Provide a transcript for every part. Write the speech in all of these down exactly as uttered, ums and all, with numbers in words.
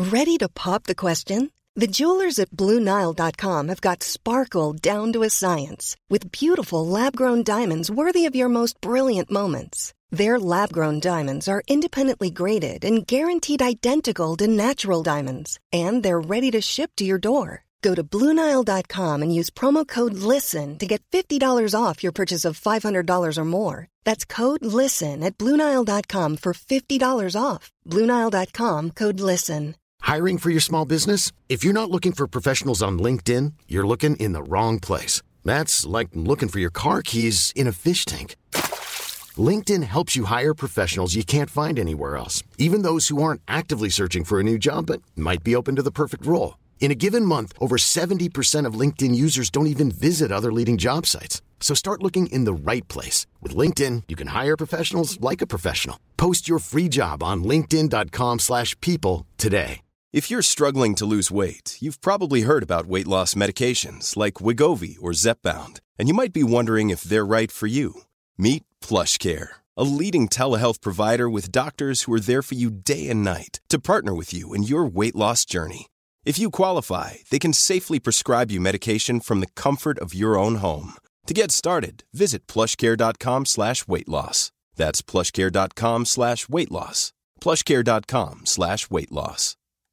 Ready to pop the question? The jewelers at Blue Nile dot com have got sparkle down to a science with beautiful lab-grown diamonds worthy of your most brilliant moments. Their lab-grown diamonds are independently graded and guaranteed identical to natural diamonds, and they're ready to ship to your door. Go to Blue Nile dot com and use promo code LISTEN to get fifty dollars off your purchase of five hundred dollars or more. That's code LISTEN at Blue Nile dot com for fifty dollars off. Blue Nile dot com, code LISTEN. Hiring for your small business? If you're not looking for professionals on LinkedIn, you're looking in the wrong place. That's like looking for your car keys in a fish tank. LinkedIn helps you hire professionals you can't find anywhere else, even those who aren't actively searching for a new job but might be open to the perfect role. In a given month, over seventy percent of LinkedIn users don't even visit other leading job sites. So start looking in the right place. With LinkedIn, you can hire professionals like a professional. Post your free job on linkedin dot com slash people today. If you're struggling to lose weight, you've probably heard about weight loss medications like Wegovy or Zepbound, and you might be wondering if they're right for you. Meet PlushCare, a leading telehealth provider with doctors who are there for you day and night to partner with you in your weight loss journey. If you qualify, they can safely prescribe you medication from the comfort of your own home. To get started, visit plushcare.com slash weight loss. That's plushcare.com slash weight loss. plushcare.com slash weight loss.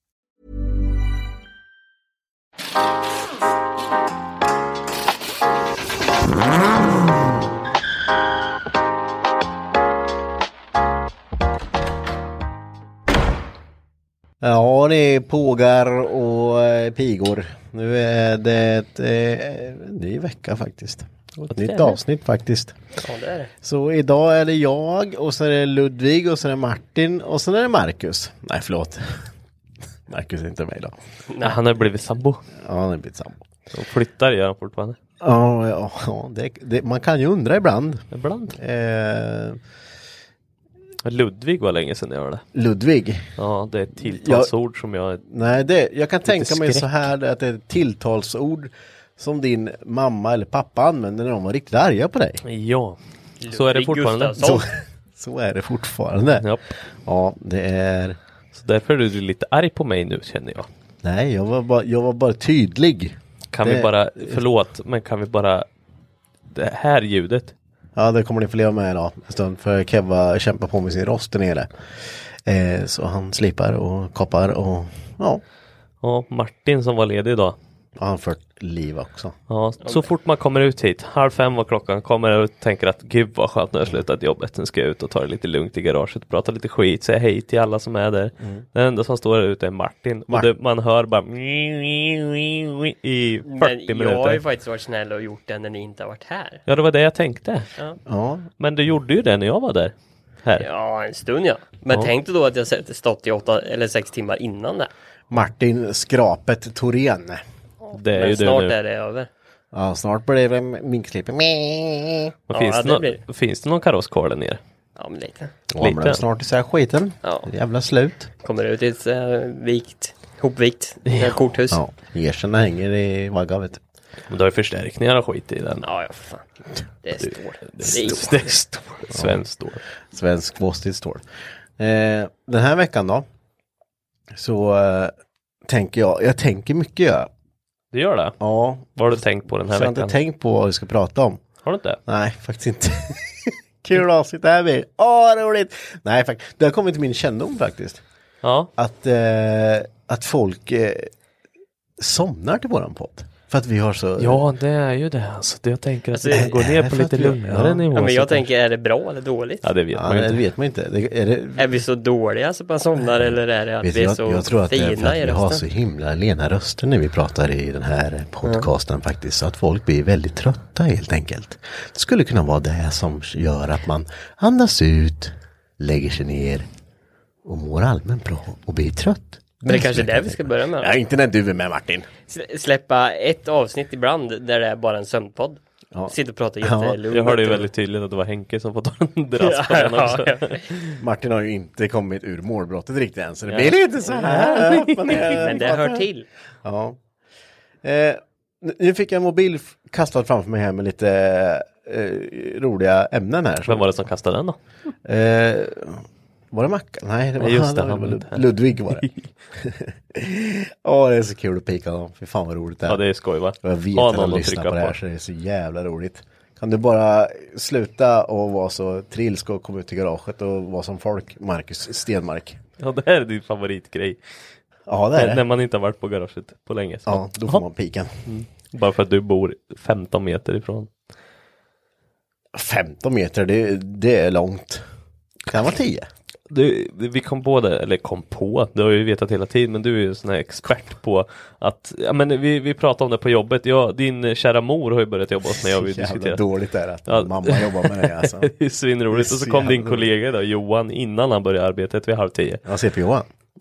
Ja, det är pågar och eh, pigor. Nu är det ett eh, ny vecka faktiskt. Ett nytt avsnitt faktiskt. Ja, det är det. Så idag är det jag och så är det Ludvig och så är det Martin och så är det Marcus. Nej, förlåt. Marcus är inte med idag. Nej, han har blivit sambo. Ja, han har blivit sambo. Och flyttar gör han fortfarande. Ja, ja, ja det, det, man kan ju undra ibland. Ibland. Eh, Ludvig var länge sedan jag hörde. Ludvig? Ja, det är ett tilltalsord jag, som jag... Nej, det, jag kan tänka skräck. mig så här att det är ett tilltalsord som din mamma eller pappa använde när de var riktigt arga på dig. Ja, så är det fortfarande. Så, så är det fortfarande. Japp. Ja, det är... Så därför är du lite arg på mig nu, känner jag. Nej, jag var bara, jag var bara tydlig. Kan det... vi bara, förlåt, men kan vi bara... Det här ljudet... Ja, det kommer ni få leva med idag en stund, för Keva kämpar på med sin rost där nere. Eh, så han slipar och koppar och ja. Ja, Martin som var ledig idag. Ja, han fört liv också. Ja, så fort man kommer ut hit, halv fem var klockan, kommer ut och tänker att gud vad skönt när jag slutat jobbet. Nu ska jag ut och ta det lite lugnt i garaget, prata lite skit, säga hej till alla som är där. Mm. Den enda som står där ute är Martin. Mart- och det, man hör bara i fyrtio Men minuter. jag har ju faktiskt varit snäll och gjort det när ni inte har varit här. Ja, det var det jag tänkte. Ja. Ja. Men du gjorde ju det när jag var där. Här. Ja, en stund ja. Men ja. Tänk då att jag stått i åtta eller sex timmar innan det. Martin Skrapet Thorén. Det är Men ju snart det nu. är det över. Ja, snart blir det minkklipp. Men Ja, finns, det det no- blir. finns det någon karosskål där nere? Ja, men lite. Ja, men det är snart så här skiten. Ja. Det är jävla slut. Kommer ut i ett äh, vikt, hopvikt, ja. korthus. Ja, erserna hänger i vagga, vet du. Men då är förstärkningar och skit i den. Ja, ja, fan. Det är stål. Det är, det är stål. Svensk stål. Svensk kvostigt stål. Eh, den här veckan då, så eh, tänker jag, jag tänker mycket jag. Du gör det? Ja. Vad har du tänkt på den här så veckan? Jag har inte tänkt på vad vi ska prata om. Har du inte? Nej, faktiskt inte. Kul avsnitt det här blir. Åh, roligt. Nej, faktiskt. Det har kommit till min kännedom faktiskt. Ja. Att, eh, att folk eh, somnar till våran podd. För att vi har så... Ja, det är ju det. Alltså, det jag tänker att Alltså, det går ner på lite vi- lugnare ja. nivå. Ja, men jag så tänker, är det bra eller dåligt? Ja, det vet Ja, man ju det inte. vet man inte. Det, är, det, Är vi så dåliga så man somnar eller är det att vet vi är jag, så jag tror att det är för fina att i vi har så rösten? himla lena röster när vi pratar i den här podcasten faktiskt. Så att folk blir väldigt trötta helt enkelt. Det skulle kunna vara det som gör att man andas ut, lägger sig ner och mår allmänt bra och blir trött. Men det är kanske är det vi ska börja med. Ja, inte när du är med, Martin. S- Släppa ett avsnitt ibland där det är bara en sömnpodd. Ja. Sitta och prata Ja, jättelugnt. Jag hörde ju väldigt tydligt att det var Henke som fått en dras på den också. Ja, ja. Martin har ju inte kommit ur målbrottet riktigt än. Så det Ja. blir lite så här. Men det hör till. Ja. Eh, nu fick jag en mobil f- kastad framför mig här med lite eh, roliga ämnen här. Vem var det som kastade den då? Eh, var det Mackan? Nej, det var Nej, just det, han, han var Lud- inte här. Ludvig var det. Åh, det är så kul att pika dem. Fy fan vad roligt det är. Ja, det är skoj va? Och jag vet Ha att någon de att lyssnar trycka på det här på. så det är så jävla roligt. Kan du bara sluta och vara så trilsk och komma ut i garaget och vara som folk, Marcus Stenmark? Ja, det här är din favoritgrej. Ja, det är När det. man inte har varit på garaget på länge. Så. Ja, då får man piken. Bara för att du bor femton meter ifrån. femton meter, det, det är långt. Kan vara tio. Du, vi kom på det, eller kom på, det har ju vetat hela tiden, men du är ju en sån här expert på att, ja men vi, vi pratade om det på jobbet, ja, din kära mor har ju börjat jobba hos mig och vi Jävla diskuterat. dåligt är det att Ja. mamma jobbar med det alltså. Det är svinroligt. Och så Så kom din jävla kollega då, Johan, innan han började arbetet vid halv tio. Jag ser på Johan.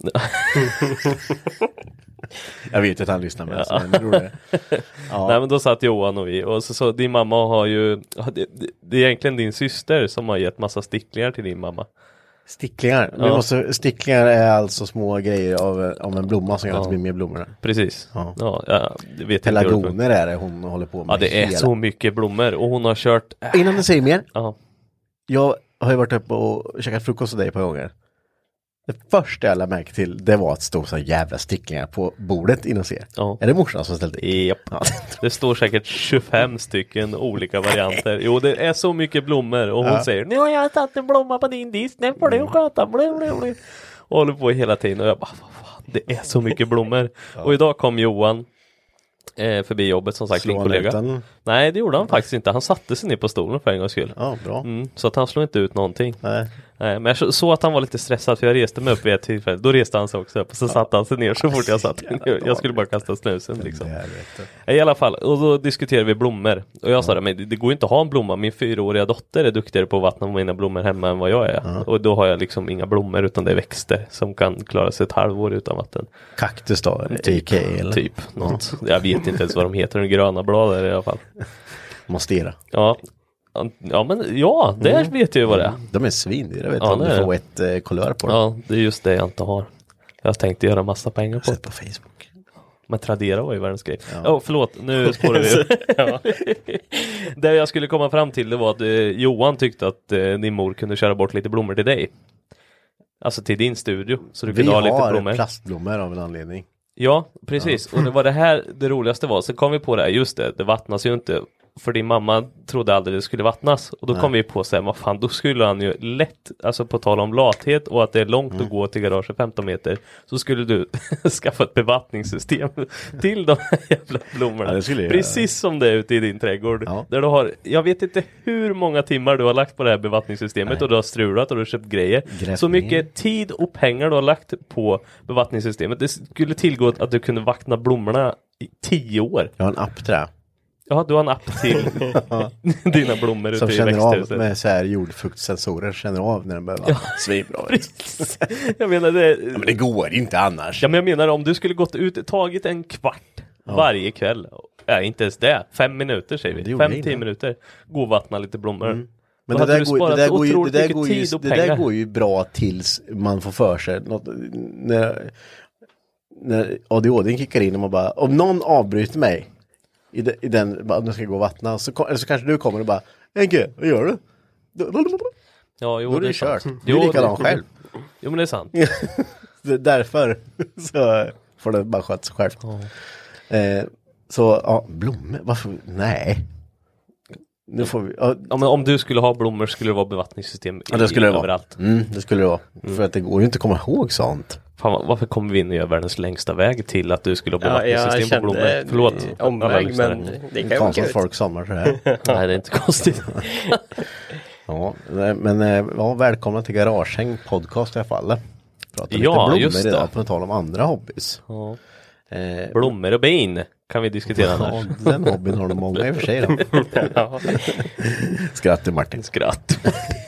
Jag vet att han lyssnar med alltså, men det är roligt. Ja. Nej men då satt Johan och vi, och så, så din mamma har ju, det, det, det är egentligen din syster som har gett massa sticklingar till din mamma. Sticklingar. Vi Ja. måste, sticklingar är alltså små grejer av, av en blomma som gör att det blir mer blommor. Precis. Ja. Ja, jag vet inte vad det är. Pelargoner är det hon håller på med. Ja, det är hela. så mycket blommor och hon har kört. Äh, Innan du säger mer. ja. Jag har ju varit uppe och käkat frukost hos dig på gånger. Det första jag lade märke till, det var att stå så jävla sticklingar på bordet inom sig. Ja. Är det morsan som ställt dit? Japp. Ja. Det står säkert tjugofem stycken olika varianter. Jo, det är så mycket blommor och hon Ja. säger nu har jag satt en blomma på din disk, nu får du sköta blu, blu, blu. Och håller på hela tiden och jag bara, vad fan, det är så mycket blommor. Och idag kom Johan eh, förbi jobbet som sagt, Slår din han kollega. ut den? Nej, det gjorde han faktiskt inte. Han satte sig ner på stolen för en gångs skull. Ja, bra. Mm, så att han slog inte ut någonting. Nej. Nej, men jag så- såg att han var lite stressad för jag reste mig upp vid ett tillfälle. Då reste han sig också upp och så satte han sig ner så fort jag satt. Jag skulle bara kasta snusen liksom. Det här vet du. I alla fall, och då diskuterade vi blommor. Och jag sa det, men det, det går inte att ha en blomma. Min fyraåriga dotter är duktigare på att vattna mina blommor hemma än vad jag är. Och då har jag liksom inga blommor utan det är växter som kan klara sig ett halvår utan vatten. Kaktus då? T K eller? Typ, något. Jag vet inte ens vad de heter, de gröna bladen i alla fall. Monstera. Ja, ja men ja, det vet jag ju vad det är. De är svindyra, vet du. Ja, om det du är får det. ett eh, kulör på dem. Ja, det är just det jag inte har. Jag tänkte göra massa pengar på. Sätt på Facebook. Men Tradera var ju världens grej. Ja, oh, förlåt, nu spårar vi. Ja. Det jag skulle komma fram till det var att eh, Johan tyckte att eh, din mor kunde köra bort lite blommor till dig. Alltså till din studio. Så du Vi kunde ha lite har blommor. plastblommor av en anledning. Ja, precis. Och det var det här det roligaste var. Så kom vi på det här, just det, det vattnas ju inte. För din mamma trodde aldrig det skulle vattnas. Och då Nej. kom vi på sig, vad fan, då skulle han ju lätt, alltså på tal om lathet och att det är långt Mm. att gå till garaget femton meter. Så skulle du skaffa ett bevattningssystem till de här jävla blommorna. Ja, det skulle jag Precis som det är ute i din trädgård. Ja. Där du har, jag vet inte hur många timmar du har lagt på det här bevattningssystemet. Nej. Och du har strulat och du har köpt grejer. Grävt Så ner. mycket tid och pengar du har lagt på bevattningssystemet. Det skulle tillgå att du kunde vattna blommorna i tio år. Jag har en app där. Ja, du har en app till dina blommor Som ute i känner av växthuset. med så här jordfuktsensorer. Känner av när den behöver vattna. Svinbra. Precis. Jag menar det. Ja, men det går inte annars. Ja, men jag menar om du skulle gått ut, tagit en kvart varje kväll. Ja, inte ens det. Fem minuter säger Det vi. gjorde Fem, jag tio innan. minuter. Gå och vattna lite blommor. Men Då det hade där, du går, det, sparat där så går ju, det, otroligt där mycket går ju, tid och det där pengar. går ju bra tills man får för sig något, när, när A D H D kickar in och man bara, om någon avbryter mig i, de, i den, bara, nu ska jag gå och vattna, så, kom- eller så kanske du kommer och bara, Henke, vad gör du? Ja, jo, Då är det är kört. sant. Du är Jo, likadan det- själv. Jo, men det är sant. Det är därför så får det bara sköta sig själv. Eh, så, ja, blommor, varför, nej. Nu får vi, ja, Ja, men om du skulle ha blommor skulle det vara bevattningssystem ja, det skulle i, det vara. överallt. Mm, det skulle det vara. För att det går ju inte att komma ihåg sånt. Fan, vad- varför kommer vi in och gör världens längsta väg till att du skulle ha Ja, jag bevattningssystem på blommor? kände Förlåt. alla omväg, lyssnare. men det kan ju vara Konstigt kul. att folk somnar så här. Nej, det är inte konstigt. Ja, nej, men eh, ja, välkomna till Garagehäng podcast i alla fall. Prata Ja, lite blommor just det. idag på tal om andra hobbys. Ja. Eh, Blommor och bin kan vi diskutera ja, annars. den hobbyn har de många i och för sig då. Ja. Skratt Martin. Skratt.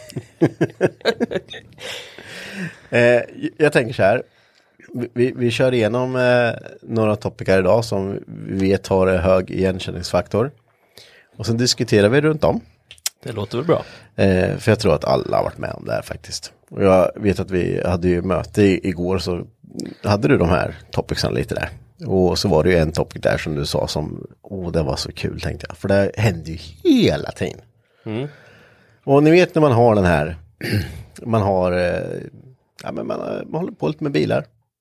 Eh, jag tänker så här. Vi, vi kör igenom eh, några topiker idag som vi vet har en hög igenkänningsfaktor. Och sen diskuterar vi runt om. Det låter väl bra. Eh, för jag tror att alla har varit med om det här faktiskt. Och jag vet att vi hade ju möte i, igår, så hade du de här topicsen lite där. Och så var det ju en topic där som du sa som, åh det var så kul tänkte jag. För det händer ju hela tiden. Mm. Och ni vet när man har den här, man har, eh, ja men man, man håller på lite med bilar.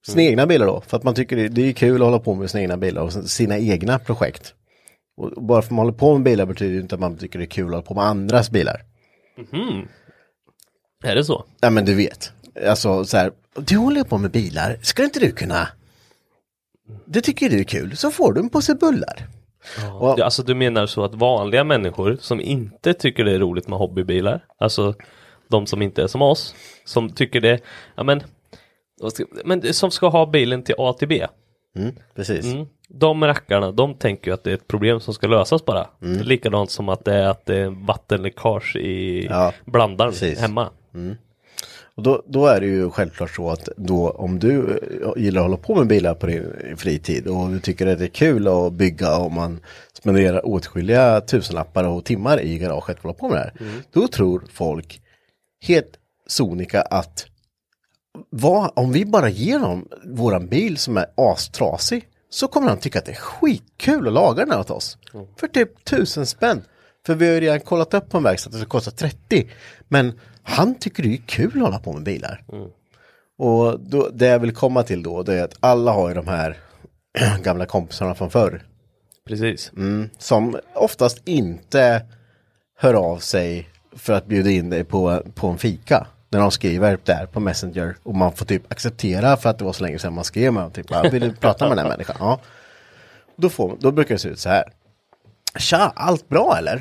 Sina mm. egna bilar då. För att man tycker det, det är kul att hålla på med sina egna bilar och sina egna projekt. Och bara för att man håller på med bilar betyder det inte att man tycker det är kul att hålla på med andras bilar. Mm. Är det så? Ja, men du vet. Alltså så här, du håller på med bilar. Ska inte du kunna... Det tycker du är kul. Så får du en påse bullar. Ja. Och, alltså du menar så att vanliga människor som inte tycker det är roligt med hobbybilar, alltså de som inte är som oss, som tycker det, ja men, men som ska ha bilen till A till B. Mm, precis. Mm. De rackarna, de tänker ju att det är ett problem som ska lösas bara. Mm. Likadant som att det är att det är vattenläckage i ja, blandaren precis. Hemma. Mm. Och då, då är det ju självklart så att då, om du gillar att hålla på med bilar på din fritid och du tycker att det är kul att bygga och man spenderar åtskilliga tusenlappar och timmar i garaget för att hålla på med det här. Mm. Då tror folk helt sonika att vad, om vi bara ger dem våran bil som är astrasig så kommer han tycka att det är skitkul att laga den här åt oss. Mm. För typ tusen spänn. För vi har ju redan kollat upp på en verkstad att det kostar trettio. Men han tycker det är kul att hålla på med bilar. Mm. Och då, det jag vill komma till då, det är att alla har ju de här gamla kompisarna från förr. Precis. Mm, som oftast inte hör av sig för att bjuda in dig på, på en fika. När de skriver där på Messenger och man får typ acceptera för att det var så länge sedan man skrev med typ, jag vill prata med den här människan. Ja. Då, får, då brukar det se ut så här. Tja, allt bra eller?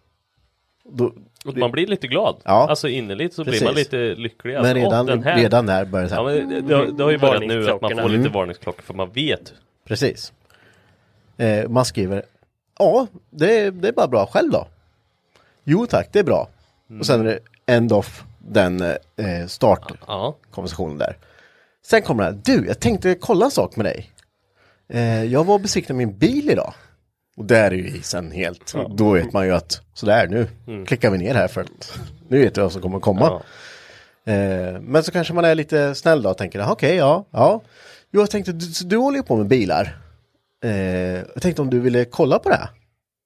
Då, man blir lite glad. Ja, alltså innerligt så precis. blir man lite lycklig. Alltså, men redan, den här, redan där börjar det så här. Ja, men det, det har ju börjat nu att man får lite varningsklockor för man vet. Precis. Eh, man skriver, ja, det, det är bara bra själv då. Jo tack, det är bra. Mm. Och sen är det end of den eh, startkonversationen där. Sen kommer det här, du, jag tänkte kolla en sak med dig. Eh, jag var och besiktade min bil idag. Och där är ju isen helt. Ja. Då vet man ju att sådär, nu mm. klickar vi ner här för att nu vet jag vad som kommer komma. Ja. Eh, men så kanske man är lite snäll då och tänker, okej, okay, ja, ja. Jo, jag tänkte, du, du håller ju på med bilar. Eh, jag tänkte om du ville kolla på det här.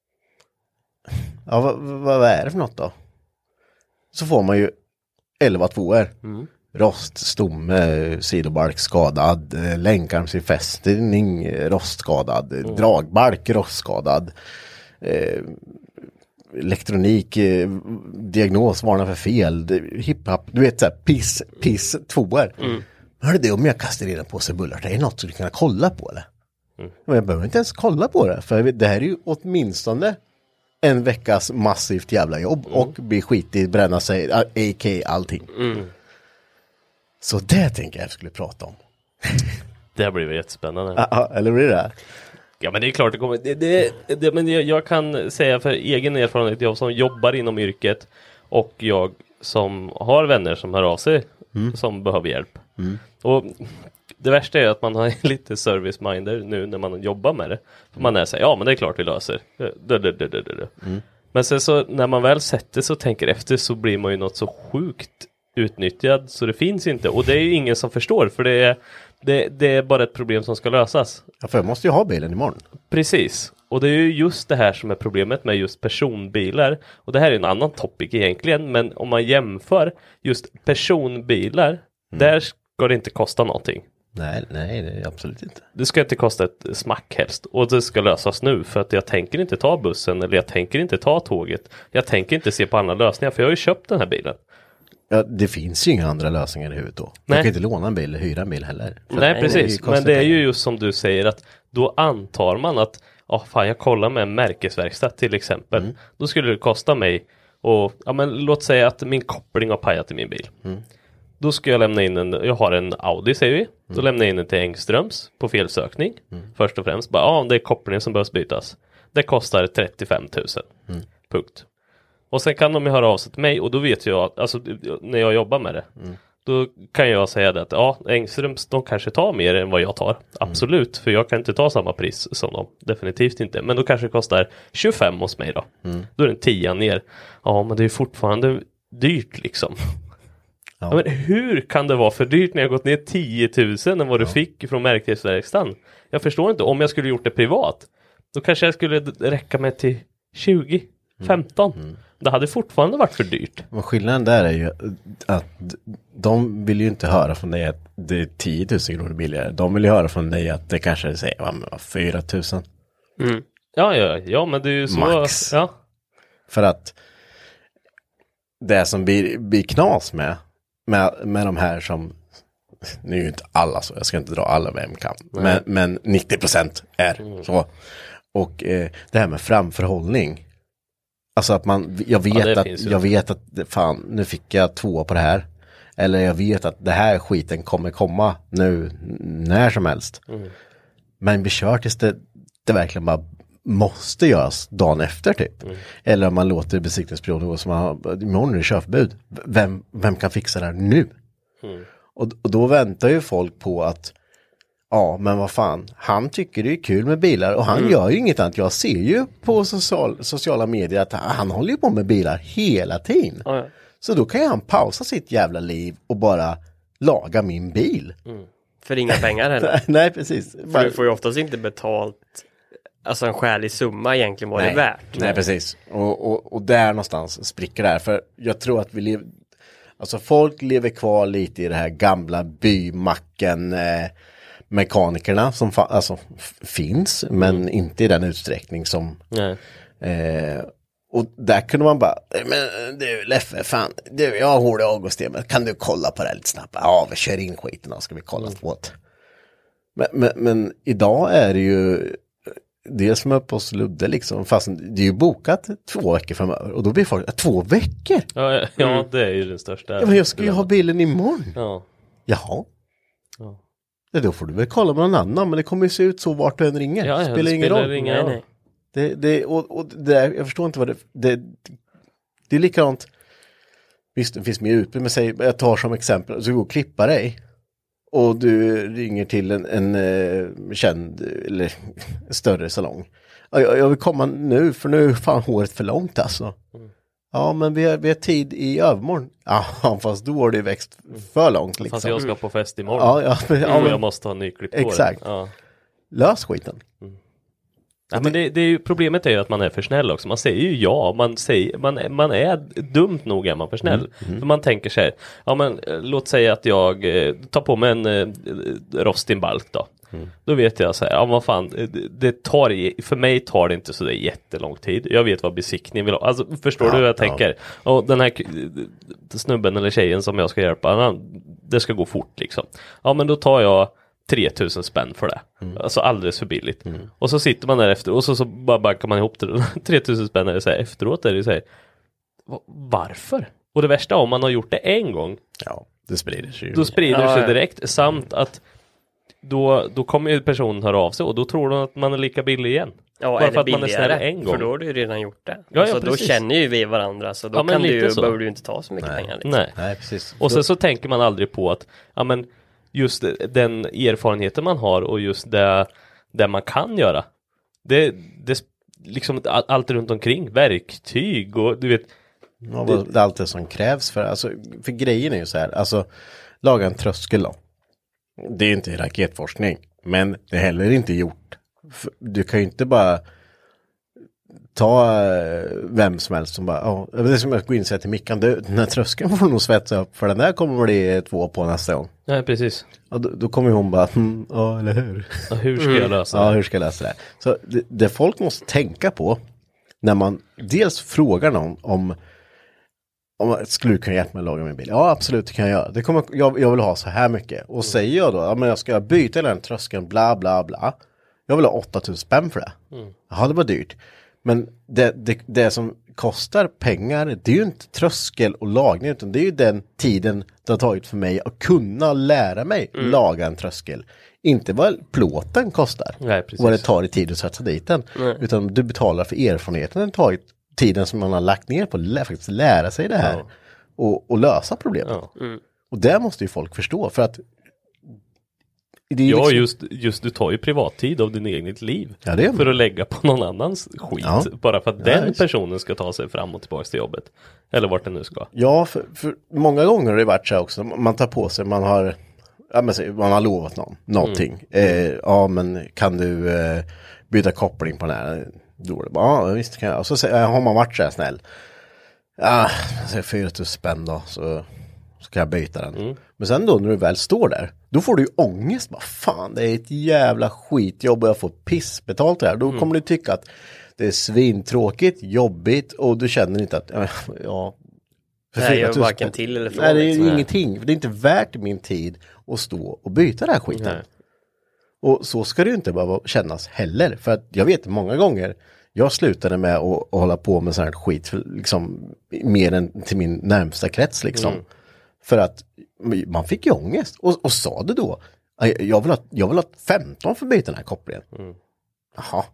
Ja, vad, vad, vad är det för något då? Så får man ju elva tvåor. Mm. Rost, stomme, sidobalk skadad, länkarmsfästning rostskadad, mm. dragbalk rostskadad, eh, elektronik, eh, diagnos, varna för fel, hiphop, du vet såhär, piss, piss, tvåor. Mm. Hörde det, om jag kastar in en påse bullar, det är något som du kan kolla på eller? Mm. Men jag behöver inte ens kolla på det, för det här är ju åtminstone en veckas massivt jävla jobb mm. och bli skitig, bränna sig, a k a allting. Mm. Så det tänker jag skulle prata om. Det här blir väl jättespännande. Ja, eller blir det? Ja, men det är klart det kommer. Det, det, det, men jag, jag kan säga för egen erfarenhet, jag som jobbar inom yrket och jag som har vänner som hör av sig mm. som behöver hjälp. Mm. Och det värsta är att man har lite service-minder nu när man jobbar med det. För man är så här, ja men det är klart vi löser. Dö, dö, dö, dö, dö. Mm. Men sen så när man väl sätter sig och tänker efter så blir man ju något så sjukt utnyttjad så det finns inte. Och det är ju ingen som förstår för det är, det, det är bara ett problem som ska lösas. Ja, för jag måste ju ha bilen imorgon. Precis. Och det är ju just det här som är problemet med just personbilar. Och det här är en annan topic egentligen. Men om man jämför just personbilar, mm. där ska det inte kosta någonting. Nej, nej, det är absolut inte. Det ska inte kosta ett smack helst. Och det ska lösas nu. För att jag tänker inte ta bussen eller jag tänker inte ta tåget. Jag tänker inte se på andra lösningar för jag har ju köpt den här bilen. Ja, det finns ju inga andra lösningar i huvudet då. Man kan inte låna en bil eller hyra en bil heller. För nej, precis. Det men det är ju just som du säger att då antar man att ja, fan, jag kollar med en märkesverkstad till exempel. Mm. Då skulle det kosta mig och ja, men låt säga att min koppling har pajat i min bil. Mm. Då ska jag lämna in en, jag har en Audi säger vi. Mm. Då lämnar jag in den till Engströms på felsökning. Mm. Först och främst, bara, ja det är kopplingen som behövs bytas. Det kostar trettiofem tusen. Mm. Punkt. Och sen kan de ju höra av sig till mig och då vet jag, alltså när jag jobbar med det. Mm. Då kan jag säga det att ja, Engströms de kanske tar mer än vad jag tar. Absolut, mm. för jag kan inte ta samma pris som dem. Definitivt inte. Men då kanske det kostar tjugofem hos mig då. Mm. Då är det en tia ner. Ja, men det är fortfarande dyrt liksom. Ja. Ja, men hur kan det vara för dyrt när jag gått ner tio tusen än vad du ja. fick från märkesverkstan? Jag förstår inte. Om jag skulle gjort det privat, då kanske jag skulle räcka med till tjugo, femton. Mm. Det hade fortfarande varit för dyrt. Men skillnaden där är ju att de vill ju inte höra från dig att det är tio tusen kronor billigare. De vill ju höra från dig att det kanske säger fyra tusen. Mm. Ja, ja, ja, men det är ju så. Max. Ja. För att det som blir, blir knas med, med, med de här som, nu är ju inte alla så, jag ska inte dra alla med en kam, men, men nittio procent är mm. så. Och eh, det här med framförhållning. Alltså att man, jag vet ja, att, jag vet att, fan, nu fick jag två på det här. Eller jag vet att det här skiten kommer komma nu, när som helst. Mm. Men blir kört tills det, det verkligen bara måste göras dagen efter typ. Mm. Eller om man låter besiktningsperioden gå som man har, imorgon är det körförbud. Vem, vem kan fixa det här nu? Mm. Och, och då väntar ju folk på att ja, men vad fan, han tycker det är kul med bilar och han mm. gör ju inget annat. Jag ser ju på social, sociala medier att han håller ju på med bilar hela tiden. Oh, ja. Så då kan ju han pausa sitt jävla liv och bara laga min bil. Mm. För inga pengar heller. Nej, precis. För du får ju oftast inte betalt, alltså en skälig summa egentligen vad det är värt. Nej, Nej precis. Och, och, och där någonstans spricker det här. För jag tror att vi lever, alltså folk lever kvar lite i det här gamla bymacken eh, mekanikerna som fa- alltså, f- finns, men mm. inte i den utsträckning som eh, och där kunde man bara, men du Leffe, fan, du, jag har det avgångssystemet, kan du kolla på det lite snabbt? Ja, vi kör in skiten och ska vi kolla mm. åt. Men, men, men idag är det ju det som är på Ludde liksom, fast det är ju bokat två veckor framöver och då blir folk, två veckor? Ja, ja, ja mm. det är ju den största. Ja, men jag ska ju ha bilen imorgon. Ja. Jaha. Ja. Ja, då får du väl kolla med någon annan, men det kommer ju se ut så vart du än ringer. Ja, ja, spelar det ingen spelar roll. Ingen, nej. Det, det, och, och det, jag förstår inte vad det, det, det är likadant. Visst, det finns mer utbud, men säg, jag tar som exempel, så du går och klippa dig och du ringer till en, en, en känd eller större salong. Jag, jag vill komma nu, för nu är fan håret för långt alltså. Mm. Ja, men vi har, vi har tid i övermorgon. Ja, fast då har det växt för långt liksom. Fast jag ska på fest imorgon. Ja, ja, men, ja, men, jag måste ha nyklipp på exakt. det. Ja. Lös skiten. Mm. Ja, men det, det är ju, problemet är ju att man är för snäll också. Man säger ju ja, man, säger, man, man är dumt nog är man för snäll. Mm. Mm. För man tänker så här, ja men låt säga att jag eh, tar på mig en eh, rostinbalk då. Mm. Då vet jag så här, ja vad fan, det, det tar, för mig tar det inte så det är jättelång tid. Jag vet vad besiktning vill ha. Alltså förstår ja, du hur jag ja. tänker? Och den här snubben eller tjejen som jag ska hjälpa, han, det ska gå fort liksom. Ja men då tar jag tre tusen spänn för det. Mm. Alltså alldeles för billigt. Mm. Och så sitter man där efter och så, så bara bankar man ihop det. tre tusen spänn är det så här, efteråt är det så här, varför? Och det värsta om man har gjort det en gång. Ja, det sprider sig ju. Då sprider det sig direkt. Samt att då, då kommer ju personen höra av sig och då tror de att man är lika billig igen. Ja, bara är för att billigare, man är snäll en gång. För då har du ju redan gjort det. Ja, alltså, ja, då känner ju vi varandra, så då ja, kan du ju, så. behöver du inte ta så mycket Nej. pengar. Liksom. Nej. Nej, precis. Och sen så tänker man aldrig på att ja, men just den erfarenheten man har och just det, det man kan göra. Det, det liksom allt runt omkring, verktyg och du vet. Ja, det, det är allt det som krävs för, alltså, för grejen är ju så här, alltså laga en tröskel då. Det är inte raketforskning, men det är heller inte gjort. Du kan ju inte bara ta vem som helst som bara, ja, det är som att gå in och säga till Mickan, den här tröskeln får nog svetsa upp, för den där kommer bli två på nästa gång. Ja, precis. Och då, då kommer hon bara, hm, ja, eller hur? Ja, hur ska jag lösa det? Ja, hur ska jag lösa det? Så det, det folk måste tänka på när man dels frågar någon om om skulle du kunna hjälpa mig att laga min bil? Ja, absolut, det kan jag göra. Det kommer, jag, jag vill ha så här mycket. Och mm. säger jag då, ja, men jag ska byta den tröskeln, bla bla bla. Jag vill ha åtta tusen spänn för det. Mm. Ja, det var dyrt. Men det, det, det som kostar pengar, det är ju inte tröskel och lagning, utan det är ju den tiden det har tagit för mig att kunna lära mig mm. laga en tröskel. Inte vad plåten kostar. Nej, och vad det tar i tid att sätta dit den. Mm. Utan du betalar för erfarenheten den tagit tiden som man har lagt ner på att lä- faktiskt lära sig det här. Ja. Och, och lösa problemet. Ja. Mm. Och det måste ju folk förstå, för att det är ja, liksom... just, just du tar ju privattid av din eget liv ja, det är... för att lägga på någon annans skit. Ja. Bara för att ja, den just... personen ska ta sig fram och tillbaka till jobbet. Eller vart den nu ska. Ja, för, för många gånger har det varit så också. Man tar på sig, man har, ja, men, man har lovat någon, någonting. Mm. Eh, ja, men kan du eh, byta koppling på den här? Då är det bara, ja, visst kan jag. Och så har man varit så här snäll. Ja, så fyra tusen spänn då, så, så kan jag byta den. Mm. Men sen då när du väl står där, då får du ju ångest. Bara, fan, det är ett jävla skitjobb och jag får pissbetalt det här. Då mm. kommer du tycka att det är svintråkigt, jobbigt och du känner inte att, ja... Nej, jag varken till eller från. Nej, det är liksom. Ingenting. Det är inte värt min tid att stå och byta den här skiten. Nej. Och så ska det ju inte behöva kännas heller. För att jag vet många gånger, jag slutade med att, att hålla på med sån här skit för, liksom, mer än till min närmsta krets liksom. Mm. För att man fick ju ångest. Och, och sa det då, jag vill ha, jag vill ha femton för att byta den här kopplingen. Mm. Jaha.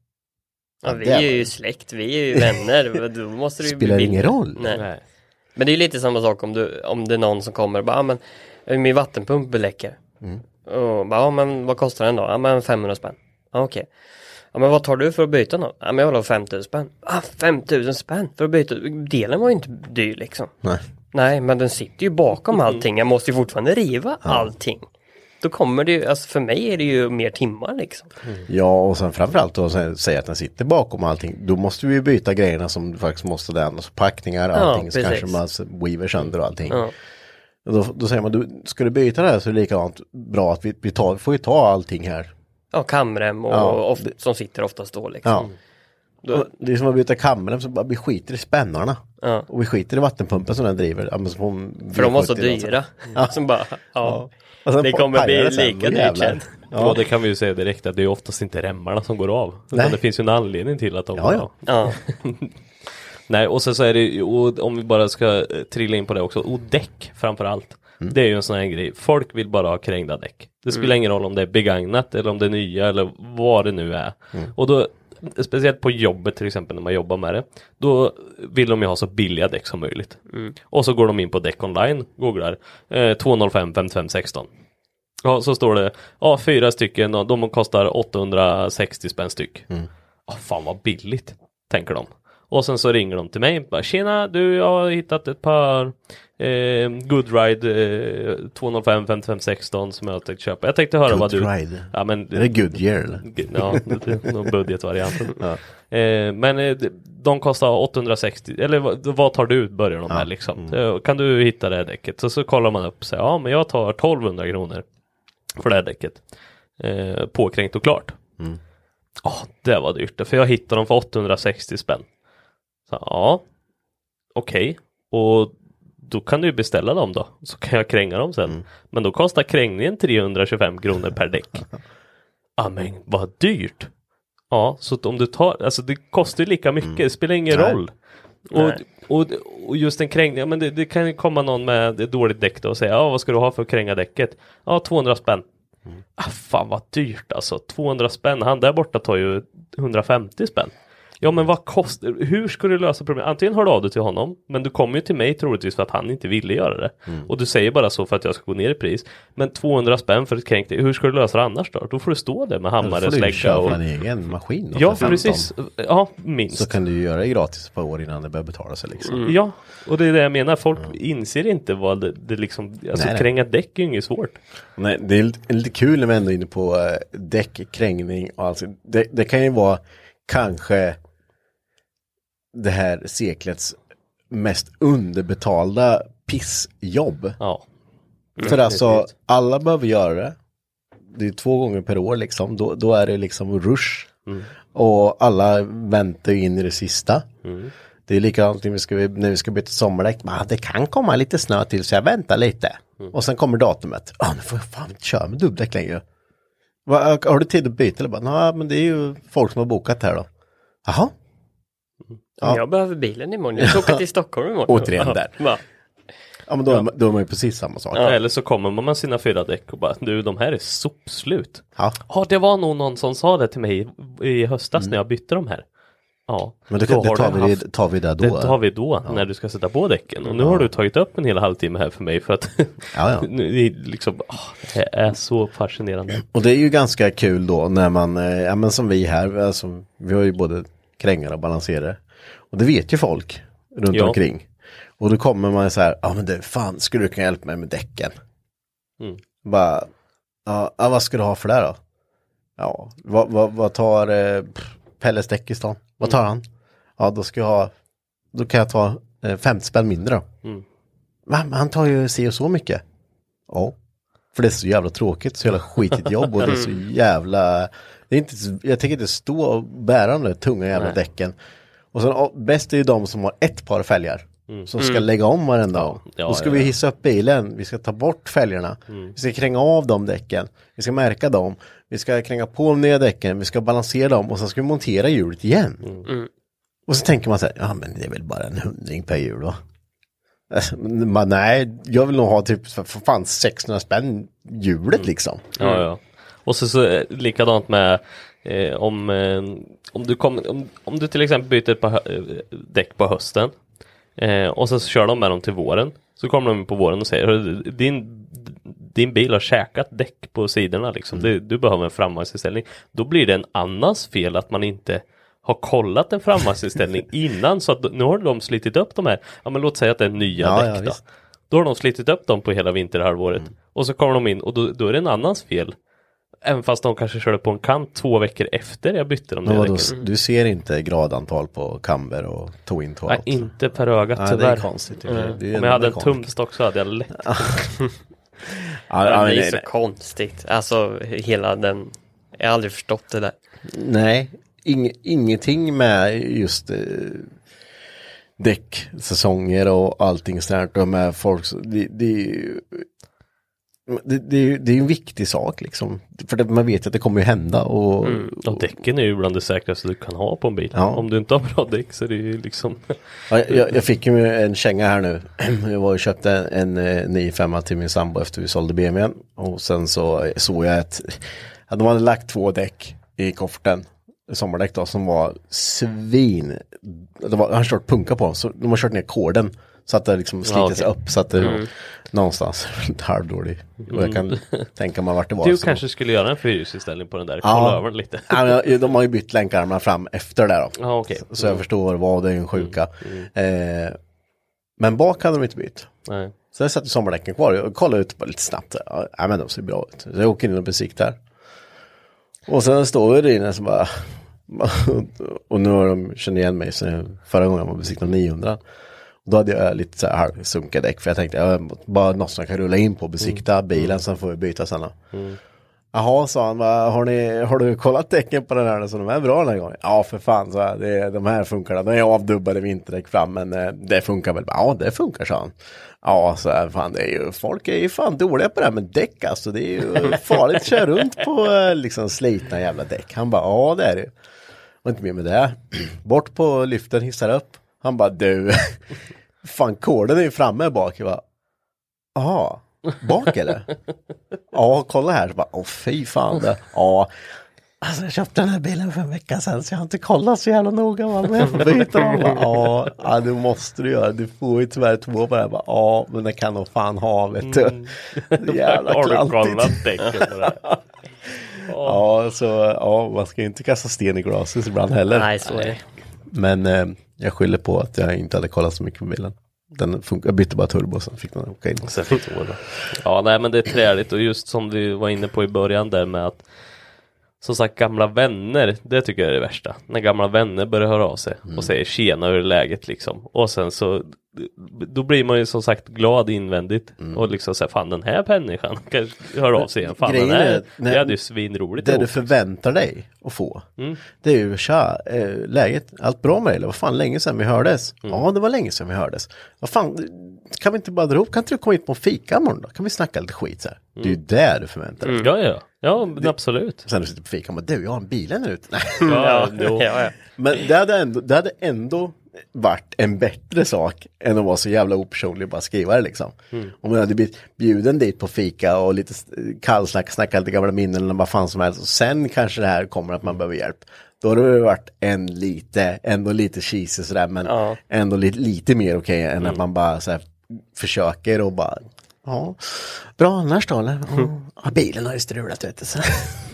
Ja, vi är ju släkt, vi är ju vänner. Då måste det ju spelar ingen roll. Nej. Nej. Men det är ju lite samma sak om, du, om det är någon som kommer och bara, ah, men min vattenpump beläcker. Mm. Och bara, ah, men vad kostar den då? Ja, ah, men femhundra spänn. Ja, ah, okej. Okay. Ja, men vad tar du för att byta då? Ja, ah, men jag vill ha femtusen spänn. Ah, femtusen spänn för att byta. Delen var ju inte dyr liksom. Nej. Nej, men den sitter ju bakom allting. Jag måste ju fortfarande riva ja. allting. Då kommer det ju, alltså för mig är det ju mer timmar liksom. Mm. Ja, och sen framförallt då säga att den sitter bakom allting. Då måste vi ju byta grejerna som du faktiskt måste den. Alltså packningar, allting. Ja, så kanske man weaver sönder och allting. Ja. Och då, då säger man, du, ska du byta det här så är det likadant bra att vi, vi tar, får ju ta allting här. Ja, kamrem och, ja, och of, som sitter oftast då liksom. Ja. Då, det är som att byta kamrem så bara vi skiter i spännarna. Ja. Och vi skiter i vattenpumpen som den driver. Ja, som för de var så dyra. Ja. Som bara, ja. ja. Det kommer bli lika dyrt sen. Ja. Och det kan vi ju säga direkt att det är oftast inte remmarna som går av. Utan det finns ju en anledning till att de ja, går ja. av. Ja. Nej, och så, så är det och om vi bara ska trilla in på det också. Och däck framför allt. Mm. Det är ju en sån här grej. Folk vill bara ha krängda däck. Det spelar mm. ingen roll om det är begagnat eller om det är nya eller vad det nu är. Mm. Och då, speciellt på jobbet till exempel när man jobbar med det, då vill de ju ha så billiga däck som möjligt. Mm. Och så går de in på däck online, googlar eh, tvåhundrafem femtiofem sexton. Ja, så står det, ja, fyra stycken och de kostar åttahundrasextio spänn styck. Mm. Ja, fan vad billigt, tänker de. Och sen så ringer de till mig, bara, tjena, du, jag har hittat ett par eh, Goodride eh, tvåhundrafem femtiofem sexton som jag tänkte köpa. Jag tänkte höra Good vad du... Ride. Ja, men, är det Goodyear eller? Ja, det är någon budgetvariant. Ja. Eh, men eh, de kostar åttahundrasextio, eller vad, vad tar du ut, börjar de ja. med liksom. Mm. Kan du hitta det här däcket? Så, så kollar man upp och säger, ja men jag tar tolvhundra kronor för det här däcket. Eh, påkränkt och klart. Mm. Oh, det var dyrt, för jag hittade dem för åttahundrasextio spänn. Så, ja, okej. Okay. Och då kan du beställa dem då. Så kan jag kränga dem sen. Mm. Men då kostar krängningen trehundratjugofem kronor per däck. Ja, men vad dyrt. Ja, så om du tar, alltså det kostar ju lika mycket. Mm. Det spelar ingen Nej. roll. Och, och, och just en krängning, ja, men det, det kan ju komma någon med ett dåligt däck då och säga, ja, vad ska du ha för att kränga däcket? Ja, tvåhundra spänn. Mm. Ah, fan vad dyrt alltså. tvåhundra spänn. Han där borta tar ju hundrafemtio spänn. Ja, men vad kostar, hur ska du lösa problemet? Antingen hör du av dig till honom, men du kommer ju till mig troligtvis för att han inte ville göra det. Mm. Och du säger bara så för att jag ska gå ner i pris. Men tvåhundra spänn för ett kränkt, hur ska du lösa det annars då? Då får du stå där med hammare, släcka och... köpa en egen maskin. Ja, för precis. Ja, minst. Så kan du ju göra det gratis ett par år innan det börjar betala sig liksom. Mm. Ja, och det är det jag menar. Folk mm. inser inte vad det, det liksom... Alltså, nej, kränga däck är ju inget svårt. Nej, det är lite, lite kul när vi ändå är inne på uh, däck, krängning och alltså, det, det kan ju vara kanske... det här seklets mest underbetalda pissjobb. Ja. Mm, För alltså, alla behöver göra det. Det är två gånger per år liksom. Då, då är det liksom rush. Mm. Och alla väntar in i det sista. Mm. Det är likadant när vi ska, när vi ska byta sommardäck. Men det kan komma lite snö till så jag väntar lite. Mm. Och sen kommer datumet. Ja, nu får jag fan inte köra med dubbdäck längre. Va, har du tid att byta? Eller bara, nej, men det är ju folk som har bokat här då. Jaha. Ja. Jag behöver bilen imorgon. Jag ska åka till Stockholm imorgon. Återigen där. Ja, ja men då, ja. då är man ju precis samma sak. Ja, eller så kommer man med sina fyra däck och bara, du, de här är sopslut. Ja, ja det var nog någon som sa det till mig i höstas mm. när jag bytte de här. Ja, men det, det tar, vi, haft, tar vi där då. Det tar vi då, ja. när du ska sätta på däcken. Och nu ja. har du tagit upp en hel halvtimme här för mig för att ja, ja. det, är liksom, åh, det är så fascinerande. Och det är ju ganska kul då när man, ja men som vi här, alltså, vi har ju både krängar och balanserare. Och det vet ju folk runt ja. omkring. Och då kommer man så här, ja men det fan, skulle du kunna hjälpa mig med däcken? Mm. Bara, ja, vad ska du ha för det då? Ja, vad, vad, vad tar eh, Pelles däck i stan? Vad tar mm. han? Ja, då ska jag ha, då kan jag ta eh, femtio spänn mindre då. Mm. Va? Han tar ju si och så mycket. Ja. För det är så jävla tråkigt, så jävla skitigt jobb och det är så jävla... Det är inte, jag tänker inte stå och bära de där tunga jävla Nej. däcken. Och sen bäst är ju de som har ett par fälgar. Mm. Som ska mm. lägga om varenda dag. Ja, Då ska ja, vi hissa upp bilen. Vi ska ta bort fälgarna. Mm. Vi ska kränga av de däcken. Vi ska märka dem. Vi ska kränga på de nya däcken. Vi ska balansera dem. Och sen ska vi montera hjulet igen. Mm. Och så tänker man så här, ja men det är väl bara en hundring per hjul då. Men nej, jag vill nog ha typ för fan sexhundra spänn hjulet mm. liksom. Ja, ja. Och så, så likadant med eh, om, eh, om, du kom, om, om du till exempel byter ett par hö- däck på hösten eh, och så kör de med dem till våren, så kommer de på våren och säger din, din bil har käkat däck på sidorna liksom. Mm. Du, du behöver en framvagnsställning. Då blir det en annans fel att man inte har kollat en framvagnsställning innan, så att nu har de slitit upp de här. Ja, men låt säga att det är nya ja, däck ja, då. Då har de slitit upp dem på hela vinterhalvåret. Mm. Och så kommer de in och då, då är det en annans fel. Även fast de kanske körde på en kant två veckor efter jag bytte dem. Då, du ser inte gradantal på kamber och tog in Nej, inte per ögat tyvärr. Nej, det är konstigt. Mm. Det är Om jag hade en tumstock så hade jag lätt. ja, ja, det är så konstigt. Alltså hela den... Jag har aldrig förstått det där. Nej, ing, ingenting med just... Eh, däcksäsonger och allting sådär. Och med folk... Det, det, Det, det, det är en viktig sak liksom. För det, man vet att det kommer ju hända. Och, mm. och däcken är ju bland det säkraste du kan ha på en bil. Ja. Om du inte har bra däck så är det ju liksom... ja, jag, jag fick ju en känga här nu. Jag var och köpte en, en nio fem till min sambo efter vi sålde B M W:n. Och sen så såg jag att ja, de hade lagt två däck i kofferten. Sommardäck då, som var svin. Det var, han har kört punka på dem. Så de har kört ner korden. Så att det liksom sliter sig ja, okay. upp. Så att det mm. någonstans halvdålig. Mm. Och jag kan tänka mig vart det var. Du så. kanske skulle göra en fyrhjulsställning på den där. Kolla ja. över den lite. Ja, de har ju bytt länkarmarna fram efter det då. Ja, okay. Så, så jag förstår vad det är en sjuka. Mm. Mm. Eh, men bak hade de inte bytt. Nej. Så jag satte sommardäcken kvar och kollade ut lite snabbt. Ja, men de ser bra ut. Så jag åker in och besiktar. Och sen står vi där inne så bara... och nu har de känt igen mig sen förra gången jag var besiktad niohundra. Då hade jag lite så här halvsunka däck, för jag tänkte jag bara något som jag kan rulla in på och besikta mm. bilen, sen får vi byta sen. Mm. Jaha, sa han, har, ni, har du kollat däcken på den här så de är bra den här gången? Ja, för fan, så här, det, de här funkar. De är avdubbade vinterdäck fram, men det funkar väl? Ja, det funkar, sa han. Ja, så här, fan, det är ju, folk är ju fan dåliga på det här med däck, alltså. Det är ju farligt att köra runt på liksom slitna jävla däck. Han bara, ja, det är det. Och inte mer med det. Bort på lyften, hissar upp. Han bara, du, fan, koden är ju framme bak. Jag bara, aha, bak eller? Ja, kolla här. Så bara, åh fy fan. Det. Ja, alltså jag köpte den här bilen för en vecka sedan så jag har inte kollat så jävla noga vad jag får byta. Ja, ja, du måste du göra. Du får ju tyvärr två på det här. Bara, ja, men det kan nog fan ha, vet du. Mm. Jävla har du kollat däcken på det här? Ja, så ja, man ska inte kasta sten i glaset ibland heller. Nej, så är det. Men eh, jag skyller på att jag inte hade kollat så mycket på bilen. Den funkar, jag bytte bara turbo och sen fick den åka in. Sen fick den åka. Ja, nej, men det är träligt och just som du var inne på i början där med att som sagt gamla vänner, det tycker jag är det värsta. När gamla vänner börjar höra av sig mm. och säger tjena, hur är läget liksom. Och sen så då blir man ju som sagt glad invändigt mm. och liksom säger fan den här människan kan höra av sig igen. Fan den här, när, det hade ju svinroligt. Det du förväntar dig att få mm. det är ju tja, äh, läget, allt bra med det? Vad fan, länge sedan vi hördes? Mm. Ja, det var länge sedan vi hördes. Vad fan, kan vi inte bara dra ihop? Kan inte du komma hit på en fika imorgon då? Kan vi snacka lite skit så här? Mm. Det är ju där du förväntar dig. Mm. Ja, ja. Ja, det, absolut. Sen du sitter på fika och bara, du, jag har en bil här ute. Ja, ja, ja. Men det hade, ändå, det hade ändå varit en bättre sak än att vara så jävla opersonlig och bara skriva det liksom. Mm. Om man hade blivit bjuden dit på fika och lite kallsnack, snacka lite gamla minnen eller vad fan som helst. Och sen kanske det här kommer att man behöver hjälp. Då har det varit en lite, ändå lite cheesy sådär, men ja. ändå lite, lite mer okej okay, än mm. att man bara så här, försöker och bara ja, bra annars då eller? Ja, bilen har ju strulat vet du. Så.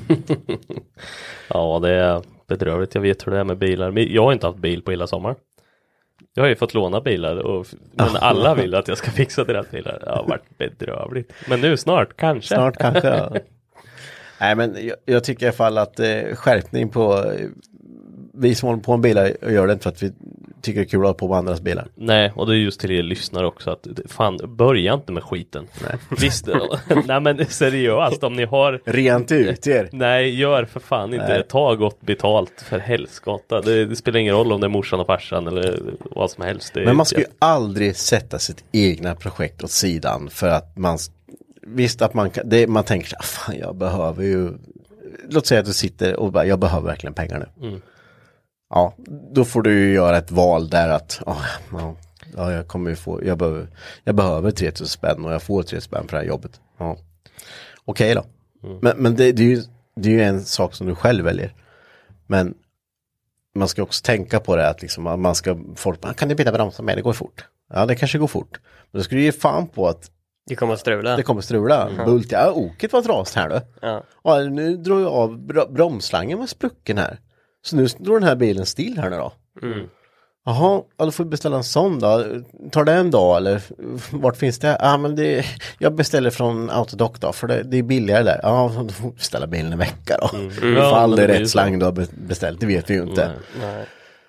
Ja, det är bedrövligt. Jag vet hur det är med bilar. Jag har inte haft bil på hela sommaren. Jag har ju fått låna bilar och, men alla vill att jag ska fixa deras bilar. Det har varit bedrövligt. Men nu snart, kanske. Snart kanske, ja. Nej, men jag, jag tycker i alla fall att eh, skärpning på eh, vi som håller på en bilar och gör det inte för att vi tycker det är kul att ha på med andras bilar. Nej, och det är just till er lyssnare också att fan, börja inte med skiten. Nej. Visst, nej men seriöst, om ni har... Rent ut er. Nej, gör för fan inte Nej. det. Ta gott betalt för helskotta. Det, det spelar ingen roll om det är morsan och farsan eller vad som helst. Det Men man ska ju aldrig sätta sitt egna projekt åt sidan för att man... Visst att man kan... Det, man tänker ah, fan jag behöver ju... Låt säga att du sitter och bara, jag behöver verkligen pengar nu. Mm. Ja, då får du ju göra ett val där att oh, ja, jag kommer ju få, jag behöver, jag behöver tre tusen spänn och jag får tre tusen spänn för det här jobbet. Ja. Okej då. Mm. Men, men det, det, är ju, det är ju en sak som du själv väljer. Men man ska också tänka på det att liksom, man ska, folk, kan du byta bromsar med, det går fort. Ja, det kanske går fort. Men då ska du ge fan på att det kommer att strula. Det kommer att strula. Mm. Bult, ja, oket var drast här då. Ja. Och nu drar jag av br- bromslangen med sprucken här. Så nu står den här bilen still här nu då. Mm. Jaha, ja, då får vi beställa en sån då. Tar det en dag eller vart finns det? Ja, men det, jag beställer från Autodoc då, för det, det är billigare där. Ja, då får vi beställa bilen en vecka då. Mm. Mm. Ifall det är rätt slang du har beställt, det vet vi ju inte. Nej.